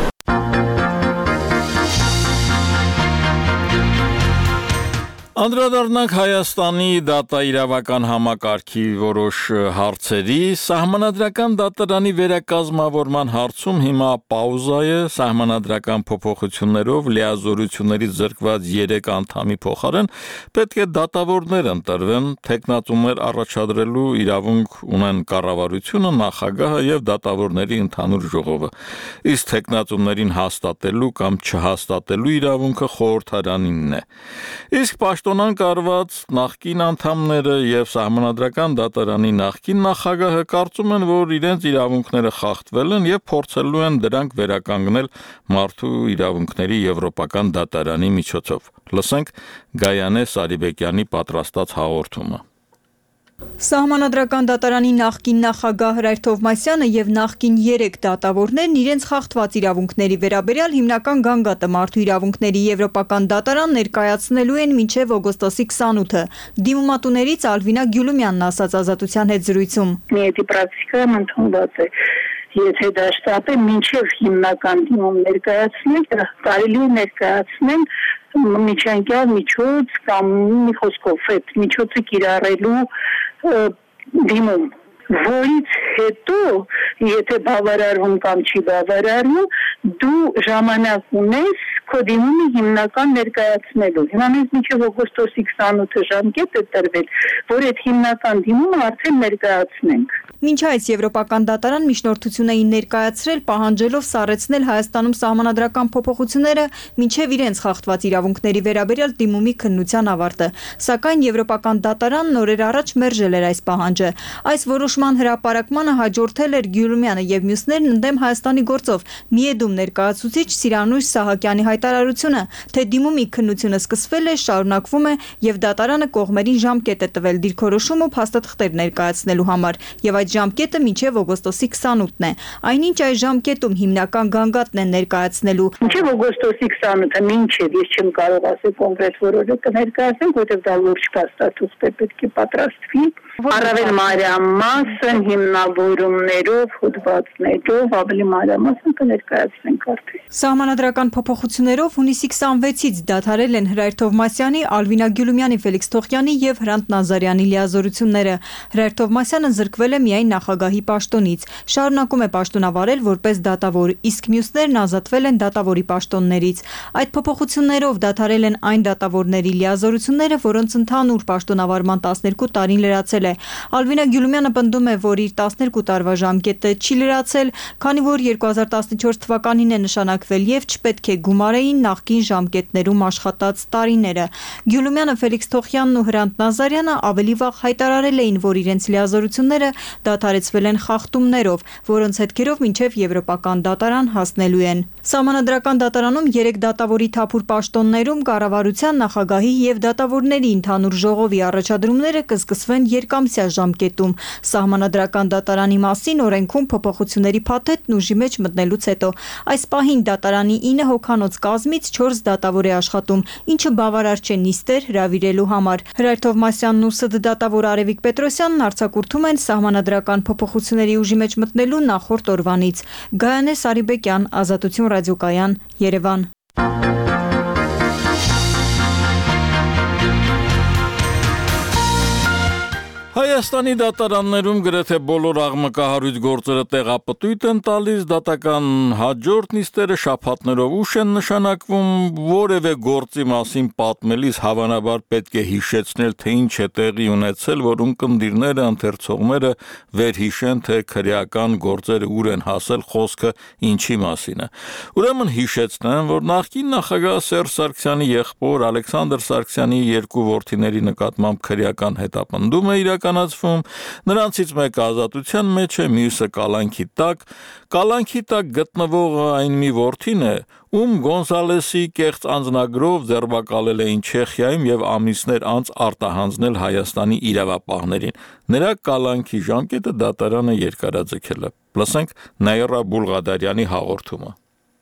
Անդրադառնանք Հայաստանի դատաիրավական համակարգի որոշ հարցերի։ Սահմանադրական դատարանի վերակազմավորման հարցում հիմա պաուզա է, սահմանադրական փոփոխություններով լիազորություններից զրկված երեք անդամի փոխարեն պետք է դատավորներ ընտրվեն, թեկնածուներ առաջադրելու իրավունք ունեն կառավարությունը, նախագահը եւ դատավորների ընդհանուր ժողովը։ Իսկ թեկնածուներին հաստատելու կամ չհաստատելու իրավունքը խորհրդարանինն է։ Իսկ Պաշտոնան կարված նախկին անդամները եւ սահմանադրական դատարանի նախկին նախագահը կարծում են, որ իրենց իրավունքները խախտվել են եւ փորձելու են դրանք վերականգնել մարդու իրավունքների եվրոպական դատարանի միջոցով։ Լսենք Գայանե Սարիբեկյանի պատրաստած հաղորդումը։ Սահմանադրական դատարանի նախկին նախագահ Հրայր Թովմասյանը եւ նախկին երեք դատավորներն իրենց խախտված իրավունքների վերաբերյալ հիմնական գանգատը մարդու իրավունքների եվրոպական դատարան ներկայացնելու են մինչեւ օգոստոսի քսանութը։ Դիմումատուներից Ալվինա Գյուլումյանն ասաց Ազատության հետ զրույցում։ Միետի պրակտիկայում ընդունված է Եթե դա շտապ է, մինչև հիմնական դիմում ներկայացնել, կարելի է ներկայացնել միջանկյալ միջոց կամ մի խոսքով այդ միջոցը կիրառելու դիմում, որից հետո, եթե բավարարվում կամ չի բավարարվում, դու ժամանակ ունես քո դիմումը հիմնական ներկայացնելու։ Հիմա մենք մինչև օգոստոսի քսանութը ժամկետ է տրվել, որ այդ հիմնական դիմումը արդեն ներկայացնենք։ Մինչ այս Եվրոպական դատարան միջնորդություն էին ներկայացրել, պահանջելով սառեցնել Հայաստանում սահմանադրական փոփոխությունները մինչև իրենց խախտված իրավունքների վերաբերյալ դիմումի քննության ավարտը, սակայն Եվրոպական դատարանն օրեր առաջ մերժել էր այս պահանջը։ Այս որոշման հրապարակմանը հաջորդել էր Գյուլումյանը եւ մյուսներն ընդդեմ Հայաստանի գործով Միեդում ներկայացուցիչ Սիրանույշ Սահակյանի հայտարարությունը, թե դիմումի քննությունը սկսվել է, շարունակվում է եւ դատարանը կողմերին ժամկետ է տվել դիրքորոշում ու փաստաթղթեր ներկայացնելու համար եւ այդ ժամկետը մինչև օգոստոսի քսանութն է։ Այնինչ այս ժամկետում հիմնական գանգատն են ներկայացնելու։ Մինչև օգոստոսի քսանութը մինչև ես չեմ կարող ասել կոնկրետ որոշը կներկայացնենք, որովհետև դա լուրջ փաստաթուղթ է, պետք է պատրաստվի։ Առավել մանրամասն հիմնավորումներով, հոդվածներով ավելի մանրամասն կներկայացնենք արդեն։ Սահմանադրական փոփոխություններով հունիսի քսանվեցից դադարել են Հրայր Թովմասյանի, Ալվինա Գյուլումյանի, Ֆելիքս Թոխյանի եւ Հրանտ Նազարյանի լիազորությունները։ Հրայր Թովմասյանը զրկվել է միայն նախագահի պաշտոնից, շարունակում է պաշտոնավարել որպես դատավոր, իսկ մյուսներն ազատվել են դատավորի պաշտոններից։ Այդ փոփոխություններով դադարել են այն դատավորների լիազորությունները, որոնց ընդհանուր պաշտոնավարման տասներկու տարին լրացել է։ Ալվինա Գյուլումյանը պնդում է, որ իր տասներկու տարվա ժամկետը չի լրացել, քանի որ երկու հազար տասնչորս թվականին է նշանակվել եւ չպետք է գումարեին նախկին ժամկետներում աշխատած տարիները։ Գյուլումյանը, Ֆելիքս Թոխյանն ու Հրանտ Նազարյանը ավելի վաղ հայտարարել էին, որ իրենց լիազորությունները դադարեցվել են խախտումներով, որոնց հետքերով մինչև Եվրոպական դատարան հասնելու են։ Սահմանադրական դատարանում երեք դատավորի թափուր պաշտոններում կառավարության, նախագահի եւ դատավորների ընդհանուր ժողովի առաջադրումները կսկսվեն երկար յոթամսյա ժամկետում։ Սահմանադրական դատարանի մասին օրենքում փոփոխությունների փաթեթն ուժի մեջ մտնելուց հետո այս պահին դատարանի ինը հոգանոց կազմից չորս դատավոր է աշխատում, ինչը բավարար չէ նիստեր հրավիրելու համար։ Հրայր Թովմասյանն ու ՍԴ դատավոր Արևիկ Պետրոսյանն արձակուրդում են սահմանադրական փոփոխությունների ուժի մեջ մտնելու նախորդ օրվանից։ Գայանե Սարիբեկյան, Ազատություն ռադիոկայան, Երևան։ Հայաստանի դատարաններում գրեթե բոլոր աղմկահարույց գործերը տեղապտույտ են տալիս, դատական հաջորդ նիստերը շաբաթներով ուշ են նշանակվում, որևէ գործի մասին պատմելիս հավանաբար պետք է հիշեցնել, թե ինչ է տեղի ունեցել, որ ունկնդիրները, ընթերցողները վերհիշեն, թե քրեական գործերը ուր են հասել, խոսքը ինչի մասին է։ Ուրեմն հիշեցնեմ, որ նախկին նախագահ Սերժ Սարգսյանի եղբոր Ալեքսանդր Սարգսյանի երկու որդիների նկատմամբ քրեական հետապնդում է իրական Նրանցից մեկը ազատության մեջ է, մյուսը կալանքի տակ։ Կալանքի տակ գտնվողը այն մի որդին է, ում Գոնսալեսի կեղծ անձնագրով ձերբակալել էին Չեխիայում եւ ամիսներ անց արտահանձնել Հայաստանի իրավապահներին։ Նրա կալանքի ժամկետը դատարանը երկարաձգել է։ Լսենք Նաիրա Բուլղադարյանի հաղորդումը։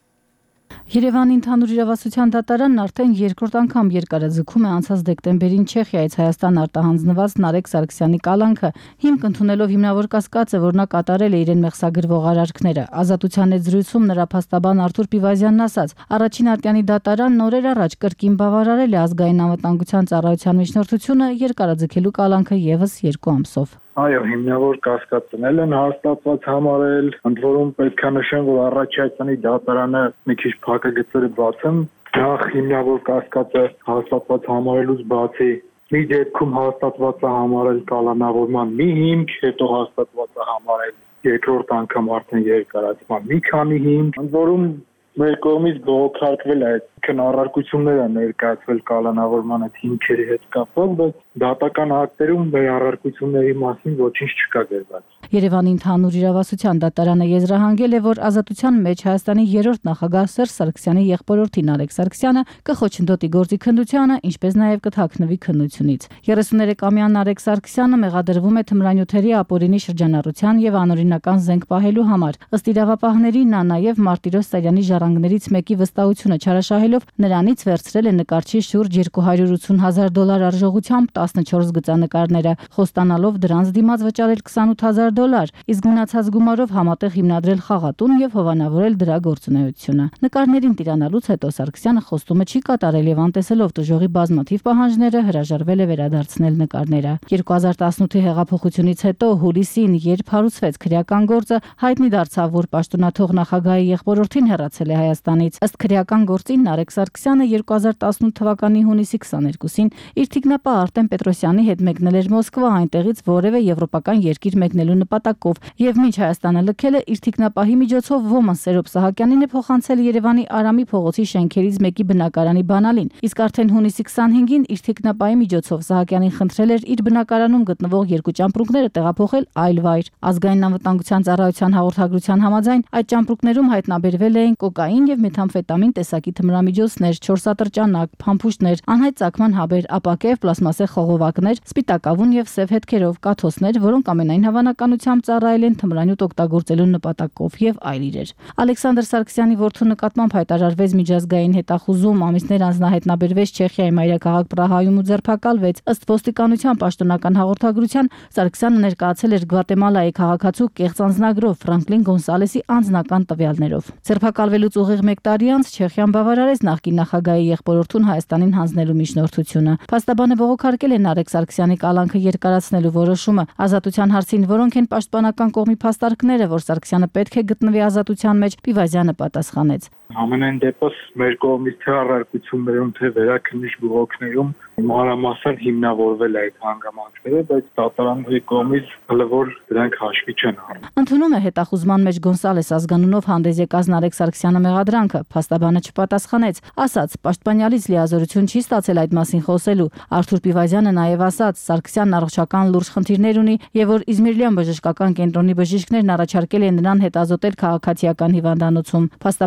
Երևանի ընդհանուր իրավասության դատարանն արդեն երկրորդ անգամ երկարաձգում է անցած դեկտեմբերին Չեխիայից Հայաստան արտահանձնված Նարեկ Սարգսյանի կալանքը, հիմք ընդունելով հիմնավոր կասկածը, որ նա կատարել է իրեն մեղսագրվող արարքները։ Ազատության հետ զրույցում նրա փաստաբան Արթուր Պիվազյանն ասաց. առաջին արկյանի դատարանն օրեր առաջ կրկին բավարարել է ազգային անվտանգության ծառայության միջնորդությունը երկարաձգելու կալանքը եւս երկու ամսով։ Այո, հիմնավոր կասկածներ են հաստատված համարել, ընդ որում պետք է նշեմ, որ առաջացանի դատարանը մի քիչ փակագծեր բացեմ, նախ հիմնավոր կասկածը հաստատված համարելուց բացի մի դեպքում հաստատված է համարել կալանավորման մի հիմք, հետո հաստատված է համարել երկրորդ անգամ արդեն երկարացման մի քանի հիմք, ընդ որում մեր կողմից բողոքարկվել է քննարկություններ են ներկայացվել կալանավորման այդ հիմքերի հետ կապված, բայց դատական ակտերում մեր առարկությունների մասին ոչինչ չկա գրված։ Երևանի ընդհանուր իրավասության դատարանը եզրահանգել է, որ ազատության մեջ Հայաստանի երրորդ նախագահ Սերժ Սարգսյանի եղբորորդի Նարեկ Սարգսյանը կխոչընդոտի գործի քննությանը, ինչպես նաև կթաքնվի քննությունից։ երեսուներեքամյա Նարեկ Սարգսյանը մեղադրվում է թմրանյութերի ապօրինի շրջանառության եւ անօրինական զենք պահելու համար։ Ըստ իրավապահների նա նաև Մարտիրոս Սարյանի ժառանգներից մեկի վստահությունը չարաշահելով նրանից վերցրել է նկարչի շուրջ երկու հարյուր ութսուն հազար դոլար արժողությամբ տասնչորս գծանկարները, խոստանալով դրանց դիմաց վճարել քսանութ հազար դոլար, իսկ մնացած գումարով համատեղ հիմնադրել խաղատուն եւ հովանավորել դրա գործունեությունը։ Նկարներին տիրանալուց հետո Սարգսյանը խոստումը չի կատարել եւ անտեսելով տուժողի բազմաթիվ պահանջները հրաժարվել է վերադարձնել նկարները։ երկու հազար տասնութի հեղափոխությունից հետո հուլիսին, երբ հարուցվեց քրեական գործը, հայտնի դարձավ, որ պաշտոնաթող նախագահի եղբորորդին հեռացել է Հայաստանից։ Ըստ քրեական գործին Նարեկ Սարգսյանը երկու հազար տասնութ թվականի հունիսի քսաներկուսին իր թիկնապահ Արտեմ Պետրոսյանի հետ մեկնել էր Մոսկվա, այնտեղից որևէ եվրոպական երկիր մեկնելու նպատակով եւ մինչ Հայաստանը լքել է իր թիկնապահի միջոցով Ոման Սերոբ Սահակյանին է փոխանցել Երևանի Արամի փողոցի շենքերից մեկի բնակարանի բանալին, իսկ արդեն հունիսի քսանհինգին իր թիկնապահի միջոցով Սահակյանին խնդրել էր իր բնակարանում գտնվող երկու ճամպրուկները տեղափոխել այլ վայր։ Ազգային անվտանգության ծառայության հաղորդագրության համաձայն այդ ճամպրուկներում հայտնաբերվել էին կոկաին եւ մեթամֆետամին տեսակի թմրամիջոցներ, չորս ատրճանակ, փամփուշտներ, անհայտ ծագման հաբեր, ապակե, պլաստմասե խողովակներ, սպիտակավուն եւ սև հետքերով կաթոսներ, որոնք ամենայն հավանականությամբ ծառայել են թմրանյութ օգտագործելու նպատակով եւ այլ իրեր։ Ալեքսանդր Սարգսյանի որդու նկատմամբ հայտարարվեց միջազգային հետախուզում, ամիսներ անց նա հայտնաբերվեց Չեխիայի մայրաքաղաք Պրահայում ու ձերբակալվեց։ Ըստ ոստիկանության պաշտոնական հաղորդագրության Սարգսյանը ներկայացել էր Գվատեմալայի քաղաքացու կեղծ անձնագրով Ֆրանկլին Գոնսալեսի անձնական տվյալներով։ Ձերբակալվելուց ուղիղ մեկ տարի անց Չեխիան բավարարեց նախկին նախագահի եղբորորդուն Հայաստանին հանձնելու միջնորդությունը։ Փաստաբանը բողոքարկել է Նարեկ Սարգսյանի կալանքը երկարացնելու որոշումը։ Ազատության հարցին, որոնք են պաշտպանական կողմի փաստարկները, որ Սարգսյանը պետք է գտնվի ազատության մեջ, Պիվազյանը պատասխանեց. Ամենայն դեպս մեր կողմից թե առարկություններում, թե վերաքննիչ բողոքներում մանրամասն հիմնավորվել է այդ հանգամանքները, բայց դատարանների կողմից հələ որ դրանք հաշվի չեն առնում։ Ընդունում է հետախուզման մեջ Գոնսալես ազգանունով հանդես եկած Նարեկ Սարգսյանը մեղադրանքը, փաստաբանը չպատասխանեց, ասաց, պաշտպանյալից լիազորություն չի ստացել այդ մասին խոսելու։ Արթուր Պիվազյանը նաև ասաց, Սարգսյանն առողջական լուրջ խնդիրներ ունի եւ որ Իզմիրլյան բժշկական կենտրոնի բժիշկներն առաջարկել են նրան հետազոտել քաղաքացիական հիվանդանոցում։ Փաստաբանի պնդմամբ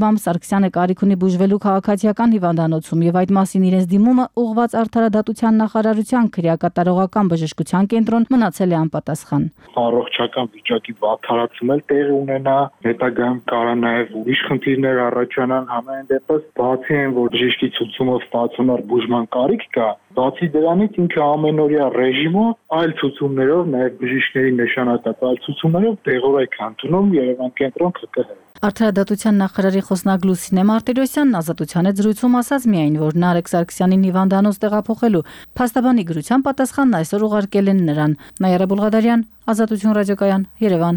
պահանջմամբ Սարգսյանը կարիք ունի բուժվելու քաղաքացիական հիվանդանոցում եւ այդ մասին իրենց դիմումը ուղղված Արդարադատության նախարարության քրեակատարողական բժշկության կենտրոն մնացել է անպատասխան։ Առողջական վիճակի վատթարացում էլ տեղի ունենա, հետագայում կարա նաեւ ուրիշ խնդիրներ առաջանան, համենայն դեպս բացի այն, որ բժշկի ցուցումով ստացոնար բուժման կարիք կա, բացի դրանից ինքը ամենօրյա ռեժիմով այլ ցուցումներով, նաեւ բժիշկների նշանակած այլ ցուցումներով տեղորայք ընդունում Երևան կենտրոն Ք Ք Հ։ Արդարադատության նախարարի խոսնակ Լուսինե Մարտիրոսյանն Ազատության հետ զրույցում ասաց միայն, որ Նարեկ Սարգսյանին հիվանդանոց տեղափոխելու փաստաբանի գրության պատասխանն այսօր ուղարկել են նրան։ Նաիրա Բուլղադարյան, Ազատություն ռադիոկայան, Երևան։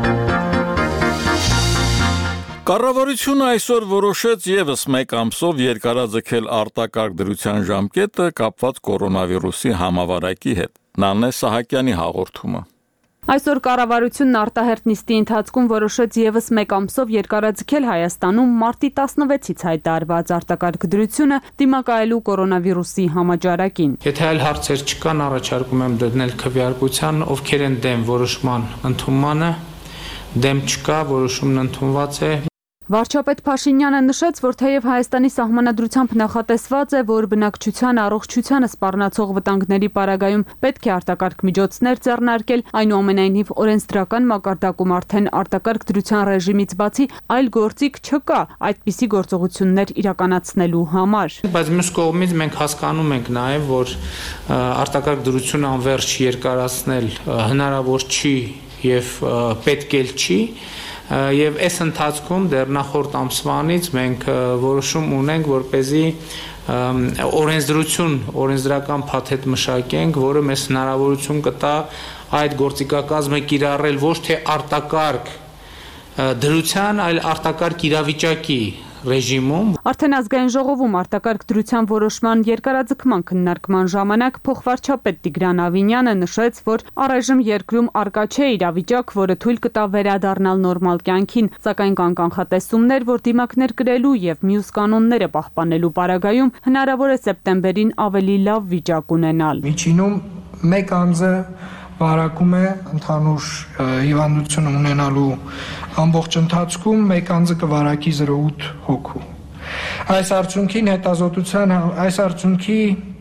Կառավարությունը այսօր որոշեց եւս մեկ ամսով երկարաձգել արտակարգ դրության ժամկետը կապված կորոնավիրուսի համավարակի հետ։ Նանե Սահակյանի հաղորդումը։ Այսօր կառավարությունն արտահերթ նիստի ընթացքում որոշեց եւս մեկ ամսով երկարաձգել Հայաստանում մարտի տասնվեցից հայտարարված արտակարգ դրությունը դիմակայելու կորոնավիրուսի համաճարակին։ Եթե այլ հարցեր չկան, առաջարկում եմ դնել քվեարկության, ովքեր են դեմ որոշման ընդունմանը, դեմ չկա, որոշումն ընդունված է։ Վարչապետ Փաշինյանը նշեց, որ թեև Հայաստանի սահմանադրությամբ նախատեսված է, որ բնակչության առողջությանը սպառնացող վտանգների պարագայում պետք է արտակարգ միջոցներ ձեռնարկել, այնուամենայնիվ օրենսդրական մակարդակում արդեն արտակարգ դրության ռեժիմից բացի այլ գործիք չկա այդպիսի գործողություններ իրականացնելու համար։ Բայց մյուս կողմից մենք հասկանում ենք նաև, որ արտակարգ դրությունը անվերջ երկարացնել հնարավոր չի եւ պետք էլ չի։ Եվ այս ընթացքում դեռ նախորդ ամսվանից մենք որոշում ունենք, որպեսզի օրենսդրություն, օրենսդրական փաթեթ մշակենք, որը մեզ հնարավորություն կտա այդ գործիքակազմը կիրառել ոչ թե արտակարգ դրության, այլ արտակարգ իրավիճակի ռեժիմում։ Արդեն ազգային ժողովում արտակարգ դրության որոշման երկարաձգման քննարկման ժամանակ փոխվարչապետ Տիգրան Ավինյանը նշեց, որ առայժմ երկրում առկա չէ իրավիճակ, որը թույլ կտա վերադառնալ նորմալ կյանքին, սակայն կան կանխատեսումներ, որ դիմակներ կրելու եւ մյուս կանոնները պահպանելու պարագայում հնարավոր է սեպտեմբերին ավելի լավ վիճակ ունենալ։ Միջինում մեկ անձը վարակում է ընդհանուր հիվանդություն ունենալու ամբողջ ընթացքում մեկ անձը կվարակի զրո ութ հոգու։ Այս արդյունքին հետազոտության այս արդյունքի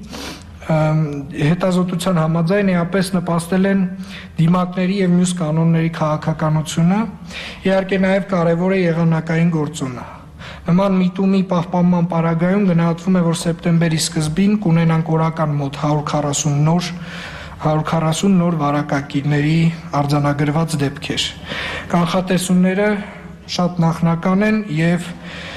հետազոտության համաձայն էապես նպաստել են դիմակների եւ մյուս կանոնների քաղաքականությունը, իհարկե նաեւ կարեւոր է եղանակային գործոնը։ Նման միտումի պահպանման պարագայում գնահատվում է, որ սեպտեմբերի սկզբին կունենանք օրական մոտ հարյուր քառասուն նոր հարյուր քառասուն նոր վարակակիրների արձանագրված դեպքեր։ Կանխատեսումները շատ նախնական են եւ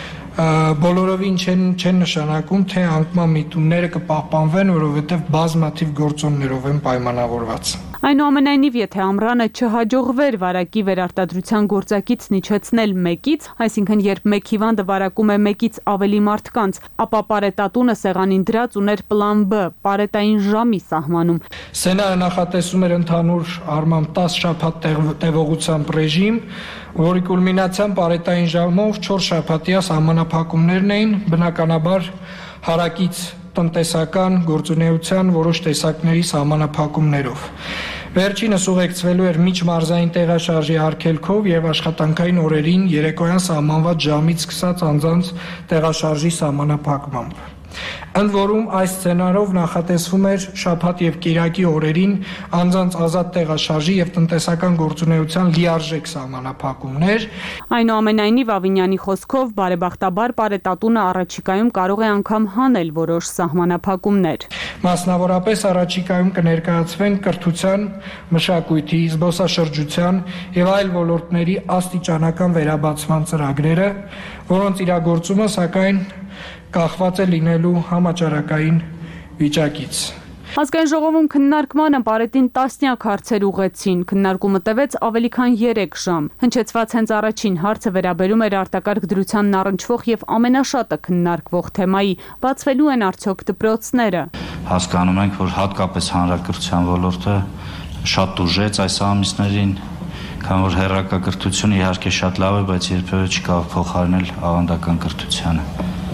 բոլորովին չեն չեն նշանակում, թե անկման միտումները կպահպանվեն, որովհետեւ բազմաթիվ գործոններով են պայմանավորված։ Այնուամենայնիվ, եթե ամռանը չհաջողվեր վարակի վերարտադրության գործակիցն իջեցնել մեկից, այսինքն երբ մեկ հիվանդը վարակում է մեկից ավելի մարդկանց, ապա պարետատունը սեղանին դրած ուներ պլան Բ, պարետային ժամի սահմանում։ Սենյակը նախատեսում էր ընդհանուր առմամբ տասը շաբաթ տևողությամբ ռեժիմ, որի կուլմինացիան պարետային ժամով չորս շաբաթյա սահմանափակումներն էին, բնականաբար հարակից տնտեսական գործունեության որոշ տեսակների սահմանափակումներով։ Վերջինս ուղեկցվելու էր միջմարզային տեղաշարժի արգելքով եւ աշխատանքային օրերին երեկոյան սահմանված ժամից սկսած անձանց տեղաշարժի սահմանափակմամբ։ Ընդ որում այս սցենարով նախատեսվում էր շաբաթ եւ կիրակի օրերին անձանց ազատ տեղաշարժի եւ տնտեսական գործունեության լիարժեք սահմանափակումներ։ Այնուամենայնիվ Ավինյանի խոսքով բարեբախտաբար պարետատունը առաջիկայում կարող է անգամ հանել որոշ սահմանափակումներ։ Մասնավորապես առաջիկայում կներկայացվեն կրթության, մշակույթի, զբոսաշրջության եւ այլ ոլորտների աստիճանական վերաբացման ծրագրերը, որոնց իրագործումը սակայն կախված է լինելու համաճարակային վիճակից։ Ազգային ժողովում քննարկմանը պարետին տասնյակ հարցեր ուղեցին, քննարկումը տևեց ավելի քան երեք ժամ։ Հնչեցված հենց առաջին հարցը վերաբերում էր արտակարգ դրությանն առնչվող եւ ամենաշատը քննարկվող թեմայի՝ բացվելու են արդյոք դպրոցները։ Հասկանում ենք, որ հատկապես հանրակրթության ոլորտը շատ տուժեց այս ամիսներին, քան որ հեռակակրթությունը իհարկե շատ լավ է, բայց երբևէ չկարող փոխարինել ավանդական կրթությանը։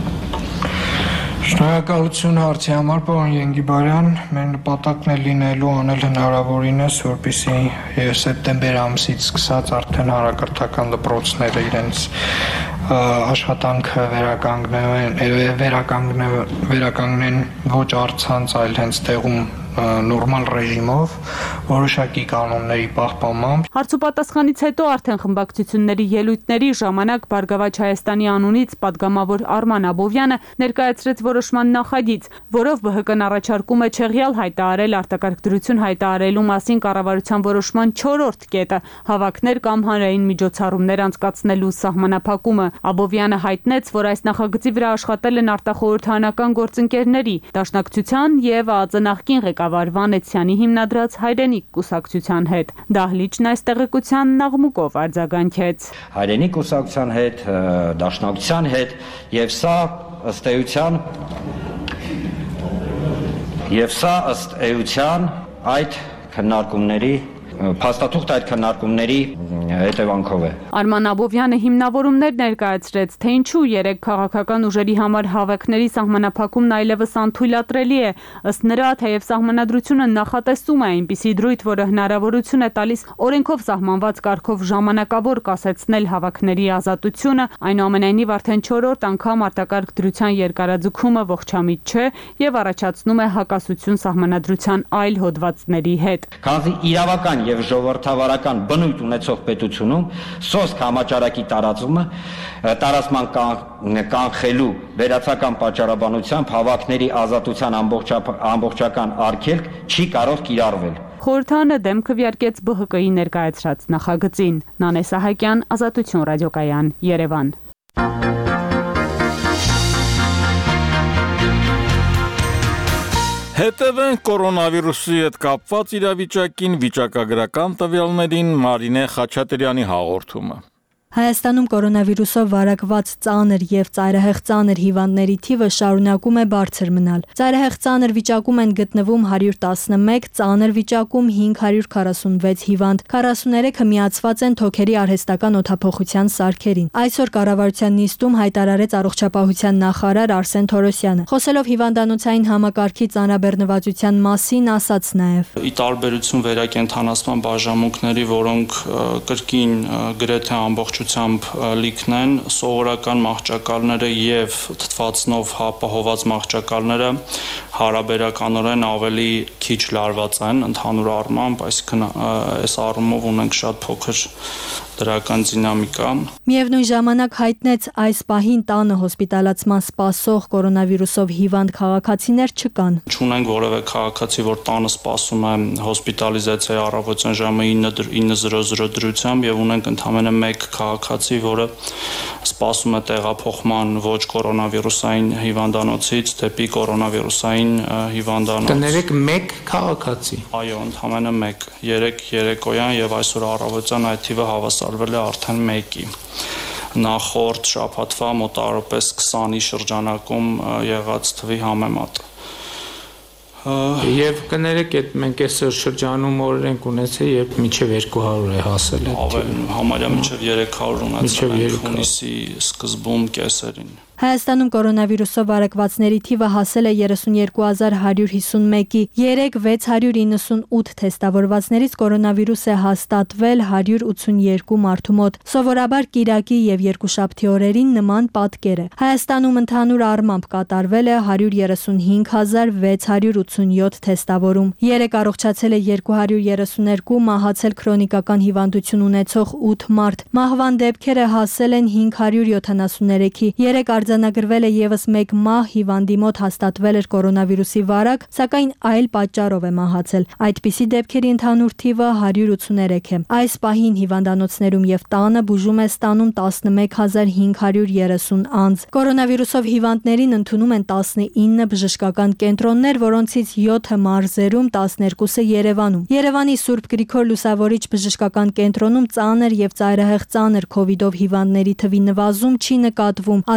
Շնորհակալություն հարցի համար, պարոն Ենգիբարյան, մեր նպատակն է լինելու անել հնարավորինս, որպեսզի սեպտեմբեր ամսից սկսած արդեն հանրակրթական դպրոցները իրենց աշխատանքը վերականգնեն վերականգնեն ոչ առցանց, այլ հենց տեղում նորմալ ռեժիմով, որոշակի կանոնների պահպանմամբ։ Հարցուպատասխանից հետո արդեն խմբակցությունների ելույթների ժամանակ Բարգավաճ Հայաստանի անունից պատգամավոր Արման Աբովյանը ներկայացրեց որոշման նախագիծ, որով ԲՀԿ-ն առաջարկում է չեղյալ հայտարարել արտակարգ դրություն հայտարարելու մասին կառավարության որոշման չորրորդ կետը, հավաքներ կամ հանրային միջոցառումներ անցկացնելու սահմանափակումը։ Աբովյանը հայտնեց, որ այս նախագծի վրա աշխատել են արտախորհրդարանական գործընկերների, Դաշնակցության եւ ԱԱԾ նախկին ղեկավար Վանեցյանի հիմնադրած Հայրենիք կուսակցության հետ։ Դահլիճն այս տեղեկության նաղմուկով արձագանքեց։ Հայրենիք կուսակցության հետ, Դաշնակցության հետ եւ սա ըստ էության եւ սա ըստ էության այդ քննարկումների փաստաթուղթ այդ քննարկումների հետևանքով է։ Արման Աբովյանը հիմնավորումներ ներկայացրեց, թե ինչու երեք քաղաքական ուժերի համար հավաքների սահմանափակումն այլևս անթույլատրելի է։ Ըստ նրա, թեև սահմանադրությունը նախատեսում է այնպիսի դրույթ, որը հնարավորություն է տալիս օրենքով սահմանված կարգով ժամանակավոր կասեցնել հավաքների ազատությունը, այնուամենայնիվ արդեն չորրորդ անգամ արտակարգ դրության երկարաձգումը ողջամիտ չէ եւ առաջացնում է հակասություն սահմանադրության այլ հոդվածների հետ։ Քանզի իրավական եւ ժողովրդավարական բնույթ ունեցող պետությունում սոսկ համաճարակի տարածումը տարածման կանխելու վերացական պատճառաբանությամբ հավաքների ազատության ամբողջական արգելք չի կարող կիրառվել։ Խորհրդարանը դեմ քվեարկեց ԲՀԿ-ի ներկայացրած նախագծին։ Նանե Սահակյան, Ազատություն ռադիոկայան, Երևան։ Հետևեն կորոնավիրուսի հետ կապված իրավիճակին, վիճակագրական տվյալներին Մարինե Խաչատրյանի հաղորդումը։ Հայաստանում կորոնավիրուսով վարակված ծանր եւ ծայրահեղ ծանր հիվանդների թիվը շարունակում է բարձր մնալ։ Ծայրահեղ ծանր վիճակում են գտնվում հարյուր տասնմեկ, ծանր վիճակում հինգ հարյուր քառասունվեց հիվանդ, քառասուներեքը միացված են թոքերի արհեստական օդափոխության սարքերին։ Այսօր կառավարության նիստում հայտարարեց առողջապահության նախարար Արսեն Թորոսյանը։ Խոսելով հիվանդանոցային համակարգի ծանրաբեռնվածության մասին, ասաց նաեւ. Ի տարբերություն վերակենդանացման բաժանմունքների, որոնք կրկին գրեթե ամբողջ լիքն են, սովորական մահճակալները եւ թթվածնով ապահովված մահճակալները հարաբերականորեն ավելի քիչ լարված են ընդհանուր առմամբ, այսինքն այս առումով ունենք շատ փոքր դրական դինամիկա։ Միևնույն ժամանակ հայտնեց այս պահին տանը հոսպիտալացման սպասող կորոնավիրուսով հիվանդ քաղաքացիներ չկան։ Չունենք որևէ քաղաքացի, որ տանը սպասում է հոսպիտալիզացիայի առավոտյան ժամը ինը դրությամբ եւ ունենք ընդամենը մեկ քաղաքացի, որը սպասում է տեղափոխման ոչ կորոնավիրուսային հիվանդանոցից դեպի կորոնավիրուսային հիվանդանոց։ Կներեք մեկ քաղաքացի։ Այո, ընդամենը մեկ։ երեք երեկոյան եւ այսօր առավոտյան այդ թիվը հավասարվել է արդեն մեկի։ Նախորդ շաբաթվա մոտավորապես քսանի շրջանակում եղած թվի համեմատ։ Եվ կներեք, այդ մենք այսօր շրջանում օրենք ունեցել, երբ մինչև երկու հարյուր է հասել։ Համարյա մինչև երեք հարյուր ունեցել ենք հունիսի սկզբում կեսերին։ Հայաստանում կորոնավիրուսով վարակվածների թիվը հասել է երեսունյերկու հազար հարյուր հիսունմեկի, երեք հազար վեց հարյուր իննսունութ թեստավորվածներից կորոնավիրուս է հաստատվել հարյուր ութսունյերկու մարդու մոտ։ Սովորաբար կիրակի եւ երկուշաբթի օրերին նման պատկեր է։ Հայաստանում ընդհանուր առմամբ կատարվել է հարյուր երեսունհինգ հազար վեց հարյուր ութսունյոթ թեստավորում։ Երեք առողջացել է երկու հարյուր երեսուներկու, մահացել քրոնիկական հիվանդություն ունեցող ութ մարդ։ Մահվան դեպքերը հասել են հինգ հարյուր յոթանասուններեքի, երեք արձանագրվել է եւս մեկ մահ, հիվանդի մոտ հաստատվել էր կորոնավիրուսի վարակ, սակայն այլ պատճառով է մահացել։ Այդպիսի դեպքերի ընդհանուր թիվը հարյուր ութսուներեք է։ Այս պահին հիվանդանոցներում եւ տանը բուժում է ստանում տասնմեկ հազար հինգ հարյուր երեսուն անձ։ Կորոնավիրուսով հիվանդներին ընդունում են տասնինը բժշկական կենտրոններ, որոնցից յոթը մարզերում, տասներկուսը Երևանում։ Երևանի Սուրբ Գրիգոր Լուսավորիչ բժշկական կենտրոնում ծանր եւ ծայրահեղ ծանր քովիդով հիվանդների թվի նվազում չի նկատվում։ Ազատության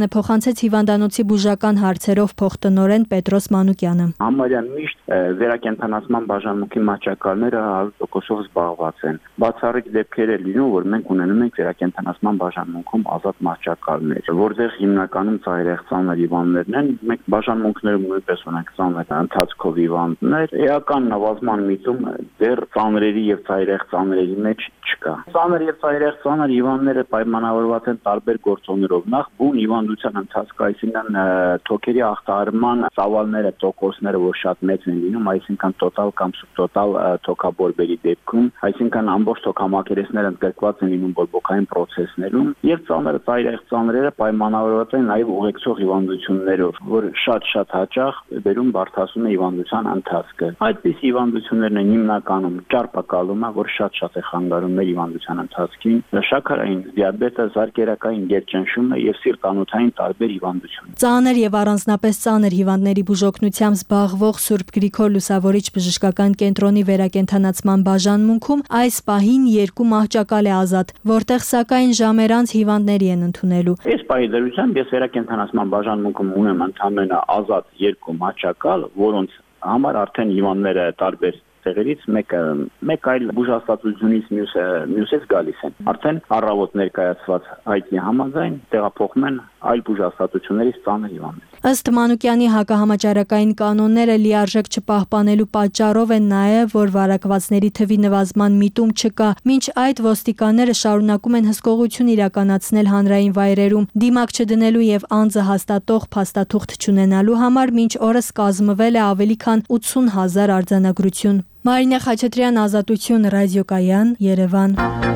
Մանուկյանը փոխանցեց հիվանդանոցի բուժական հարցերով փոխտնօրեն Պետրոս Մանուկյանը։ Համարյա միշտ վերակենդանացման բաժանմունքի մահճակալները հարյուր տոկոսով զբաղված են։ Բացառիկ դեպքեր է լինում, որ մենք ունենում ենք վերակենդանացման բաժանմունքում ազատ մահճակալներ, որտեղ հիմնականում ծայրահեղձաններ հիվանդներն են, մենք բաժանմունքներում նույնպես ունենք ծանր ընթացքով հիվանդներ, էական նվազման միտում դեռ ծանրերի եւ ծայրահեղձանների մեջ չկա։ Ծանր եւ ծայրահեղձաններ հիվանդները պայմանավորված են տարբեր գործոններով։ Նախ բուն հիվանդության ընթացքը, այսինքն թոքերի ախտահարման ծավալները, տոկոսները, որ շատ մեծ են լինում, այսինքն տոտալ կամ սուբտոտալ թոքաբորբերի դեպքում, այսինքն ամբողջ թոքամակերեսները ընդգրկված են լինում բորբոքային process-ներում, եւ ծանր ծայրահեղձանները պայմանավորված են նաեւ ուղեկցող հիվանդություններով, որ շատ-շատ հաճախ բերում բարդացում է հիվանդության ընթացքը։ Այդպես հիվանդություններն են հիմնականում ճարպակալումը, որ շատ-շատ է խանգարում մեր հիվանդության ընթացքին, շաքարային դիաբետը, զարկերակային գերճնշումը եւ սիրտանոթային տարբեր հիվանդություններ։ Ծանր եւ առանձնապես ծանր հիվանդների բուժօգնությամբ զբաղվող Սուրբ Գրիգոր Լուսավորիչ բժշկական կենտրոնի վերակենդանացման բաժանմունքում այս պահին երկու մահճակալ է ազատ, որտեղ սակայն ժամեր անց հիվանդների են ընդունելու։ Այս պահի դրությամբ ես վերակենդանացման բաժանմունքում ունեմ ընդամենը ազատ երկու մահճակալ, որոնց համար արդեն հիվանդները տարբեր տեղերից մեկը մեկ այլ բուժհաստատությունից մյուսը մյուսից գալիս են։ Արդեն առավոտ ներկայացված հայտնի համաձայն տեղափոխում են այլ բուժհաստատություններից ծանր հիվանդներ։ Ըստ Մանուկյանի հակահամաճարակային կանոնները լիարժեք չպահպանելու պատճառով են նաև, որ վարակվածների թվի նվազման միտում չկա։ Մինչ այդ ոստիկանները շարունակում են հսկողություն իրականացնել հանրային վայրերում, դիմակ չդնելու եւ անձը հաստատող փաստաթուղթ չունենալու համար մինչ օրս կազմվել է ավելի քան ութսուն հազար արձանագրություն։ Մարինե Խաչատրյան, Ազատություն, Ռադիոկայան, Երևան։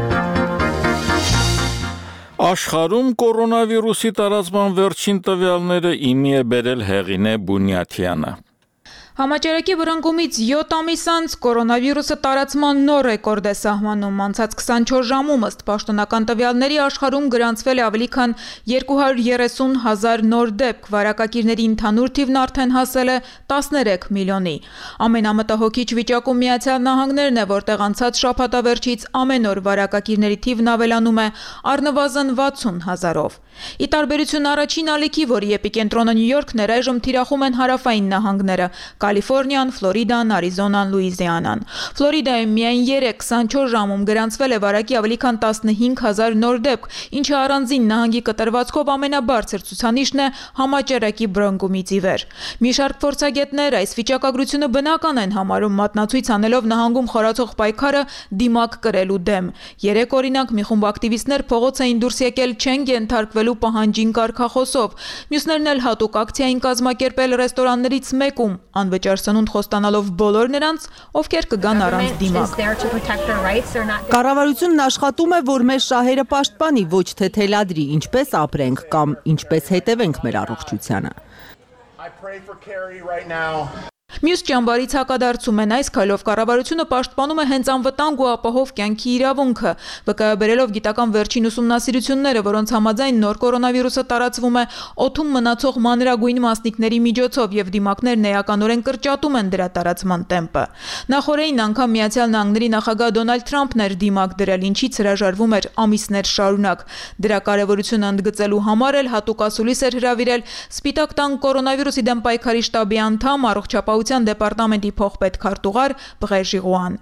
Աշխարհում կորոնավիրուսի տարածման վերջին տվյալները իմի է բերել Հեղինե Բունյաթյանը։ Համաճարակի վրանգումից յոթ ամիս անց կորոնավիրուսը տարածման նոր ռեկորդ է սահմանում։ Անցած քսանչորս ժամում ըստ պաշտոնական տվյալների աշխարհում գրանցվել է ավելի քան երկու հարյուր երեսուն հազար նոր դեպք, վարակակիրների ընդհանուր թիվն արդեն հասել է տասներեք միլիոնի։ Ամենամտահոգիչ վիճակում Միացյալ Նահանգներն է, որտեղ անցած շաբաթավերջից ամեն օր վարակակիրների թիվն ավելանում է առնվազն վաթսուն հազարով։ Ի տարբերություն առաջին ալիքի, որի էպիկենտրոնը Նյու Յորքն էր, այժմ թիրախում են հարավային նահանգները՝ Կալիֆոռնիան, Ֆլորիդան, Արիզոնան, Լուիզիանան։ Ֆլորիդայում միայն երեք քսանչորս ժամում գրանցվել է վարակի ավելի քան տասնհինգ հազար նոր դեպք, ինչը առանձին նահանգի կտրվածքով ամենաբարձր ցուցանիշն է համաճարակի բրանգումից ի վեր։ Մի շարք փորձագետներ այս վիճակագրությունը բնական են համարում, մատնացույց անելով նահանգում խորացող պայքարը դիմակ կրելու դեմ։ Երեք օրինակ մի խումբ ակտիվիստներ փողոց էին դուրս եկել չեն ենթարկվելու պահանջին կարգախոսով։ Մյուսներն էլ հատուկ ակցիային կազմակերպել ռեստորաններից մեկում, անվճար սնունդ խոստանալով բոլոր նրանց, ովքեր կգան առանց դիմակ։ Կառավարությունն աշխատում է, որ մեր շահերը պաշտպանի, ոչ թե թելադրի, ինչպես ապրենք կամ ինչպես հետևենք մեր առողջությանը։ Մյուս ճամբարից հակադարձում են այս քայլով կառավարությունը պաշտպանում է հենց անվտանգ ու ապահով կյանքի իրավունքը, վկայաբերելով գիտական վերջին ուսումնասիրությունները, որոնց համաձայն նոր կորոնավիրուսը տարածվում է օդում մնացող մանրագույն մասնիկների միջոցով եւ դիմակներն էականորեն կրճատում են դրա տարածման տեմպը։ Նախորդին անգամ Միացյալ Նահանգների նախագահ Դոնալդ Թրամփն էր դիմակ դրել, ինչից հրաժարվում էր ամիսներ շարունակ։ Դրա կարևորությունը ընդգծելու համար էլ հատուկ ասուլիս էր հրավիրել Սպիտակ տան կորոնավիրուսի դեմ պայքարի շտաբի անդամ առողջապահության դեպարտամենտի փոխպետքարտուղար Բղե Ժիղուան։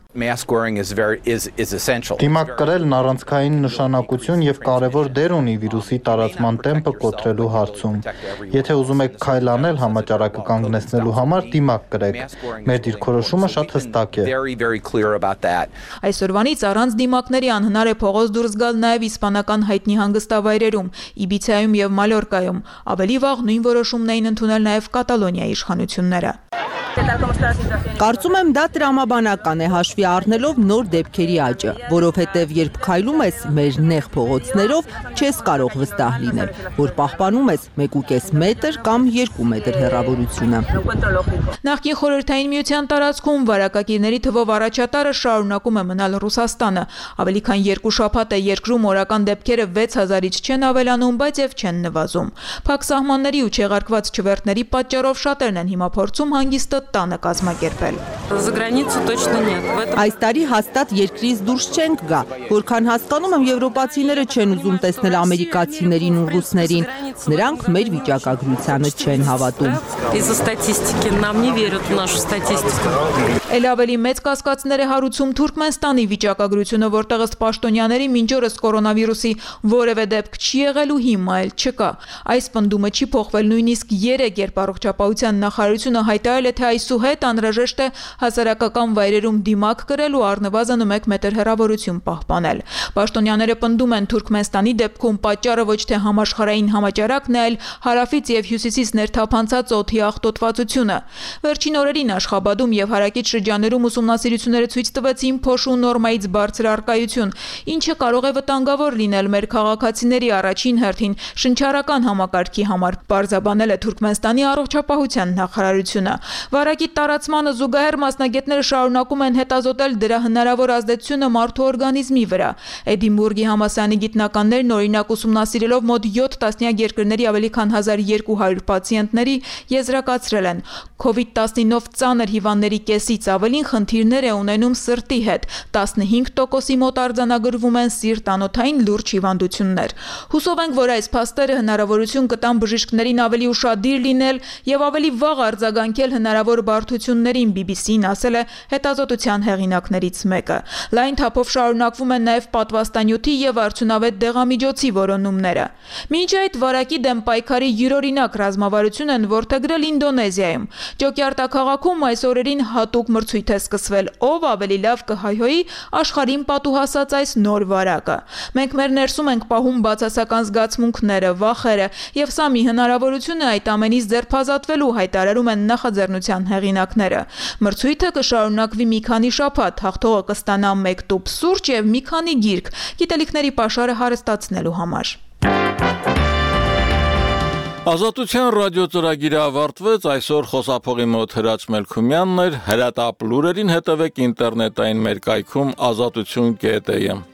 Դիմակ կրելն առանցքային նշանակություն եւ կարևոր դեր ունի վիրուսի տարածման տեմպը կոտրելու հարցում։ Եթե ուզում եք քայլ անել համաճարակը կանգնեցնելու համար, դիմակ կրեք։ Մեր դիրքորոշումը շատ հստակ է։ Այսօրվանից առանց դիմակների անհնար է փողոց դուրս գալ նաեւ իսպանական հայտնի հանգստավայրերում, Իբիցայում եւ Մալյորկայում։ Ավելի վաղ նույն որոշումն էին ընդունել նաեւ Կատալոնիայի իշխանությունները։ Կարծում եմ դա տրամաբանական է հաշվի առնելով նոր դեպքերի աճը, որովհետև երբ քայլում ես մեր նեղ փողոցներով, չես կարող վստահ լինել, որ պահպանում ես մեկ ու կես մետր կամ երկու մետր հեռավորությունը։ Նախկին խորհրդային միության տարածքում վարակակիրների թվով առաջատարը շարունակում է մնալ Ռուսաստանը։ Ավելի քան երկու շաբաթ է երկրում օրական դեպքերը վեց հազարից չեն ավելանում, բայց եւ չեն նվազում։ Փակ սահմանների ու չեղարկված չվերթների պատճառով շատերն են հիմա փորձում հանգիստը տանը կազմակերպել։ Այս տարի հաստատ երկրից դուրս չենք գա, որքան հասկանում եմ, եվրոպացիները չեն ուզում տեսնել ամերիկացիներին ու ռուսներին, նրանք մեր վիճակագրությանը չեն հավատում։ Էլ ավելի մեծ կասկածներ է հարուցում Թուրքմենստանի վիճակագրությունը, որտեղ ըստ պաշտոնյաների մինչ օրս կորոնավիրուսի որևէ դեպք չի եղել ու հիմա էլ չկա։ Այս պնդումը չի փոխվել նույնիսկ երեք, երբ առողջապահության նախարարությունը հայտարարել է, թե այսուհետ անհրաժեշտ է հասարակական վայրերում դիմակ կրել ու առնվազն մեկ մետր հեռավորություն պահպանել։ Պաշտոնյաները պնդում են Թուրքմենստանի դեպքում պատճառը ոչ թե համաշխարհային համաճարակն է, այլ հարավից եւ հյուսիսից ներթափանցած օդի աղտոտվածությունը։ Վերջին օրերին Աշխաբադում եւ հարակից շրջաններում ուսումնասիրությունները ցույց տվեցին փոշու նորմայից բարձր առկայություն, ինչը կարող է վտանգավոր լինել մեր քաղաքացիների առաջին հերթին շնչառական համակարգի համար, բարձաբանել է Թուրքմենստանի առողջապահության նախարարությունը։ Վարակի տարածմանը զուգահեռ մասնագետները շարունակում են հետազոտել դրա հնարավոր ազդեցությունը մարդու օրգանիզմի վրա։ Էդինբուրգի համալսարանի գիտնականներն օրինակ ուսումնասիրելով մոտ յոթ տասնյակ երկրների ավելի քան հազար երկու հարյուր պացիենտների եզրակացրել են, քովիդ տասնինով ծանր հիվանդների կեսից ավելին խնդիրներ է ունենում սրտի հետ, տասնհինգ տոկոսի մոտ արձանագրվում են սիրտ-անոթային լուրջ հիվանդություններ։ Հուսով ենք, որ այս փաստերը հնարավորություն կտան բժիշկներին ավելի ուշադիր լինել եւ ավելի վաղ արձագանքել հնարավոր բարդություններին, բի բի սի-ն ասել է հետազոտության հեղինակներից մեկը։ Լայն թափով շարունակվում են նաեւ պատվաստանյութի եւ արդյունավետ դեղամիջոցի որոնումները։ Մինչ այդ վարակի դեմ պայքարի յուրօրինակ ռազմավարություն են որդեգրել Ինդոնեզիայում։ Ջոկյարտա քաղաքում այս օրերին հատուկ մրցույթ է սկսվել, ով ավելի լավ կհայհոյի աշխարհին պատուհասած այս նոր վարակը։ Մենք մեր ներսում ենք պահում բացասական զգացմունքները, վախերը, եւ սա մի հնարավորություն է այդ ամենից ձերբազատվելու, հայտարարում են նախաձեռնության հեղինակները։ Մրցույթը կշարունակվի մի քանի շաբաթ, հաղթողը կստանա մեկ տուփ սուրճ եւ մի քանի գիրք, գիտելիքների պաշարը հարստացնելու համար։ Ազատության ռադիոծրագիրը ավարտվեց, այսօր խոսափողի մոտ Հրաչ Մելքումյանն էր, հրատապ լուրերին հետևեք ինտերնետային մեր կայքում ազատություն կետ է եմ։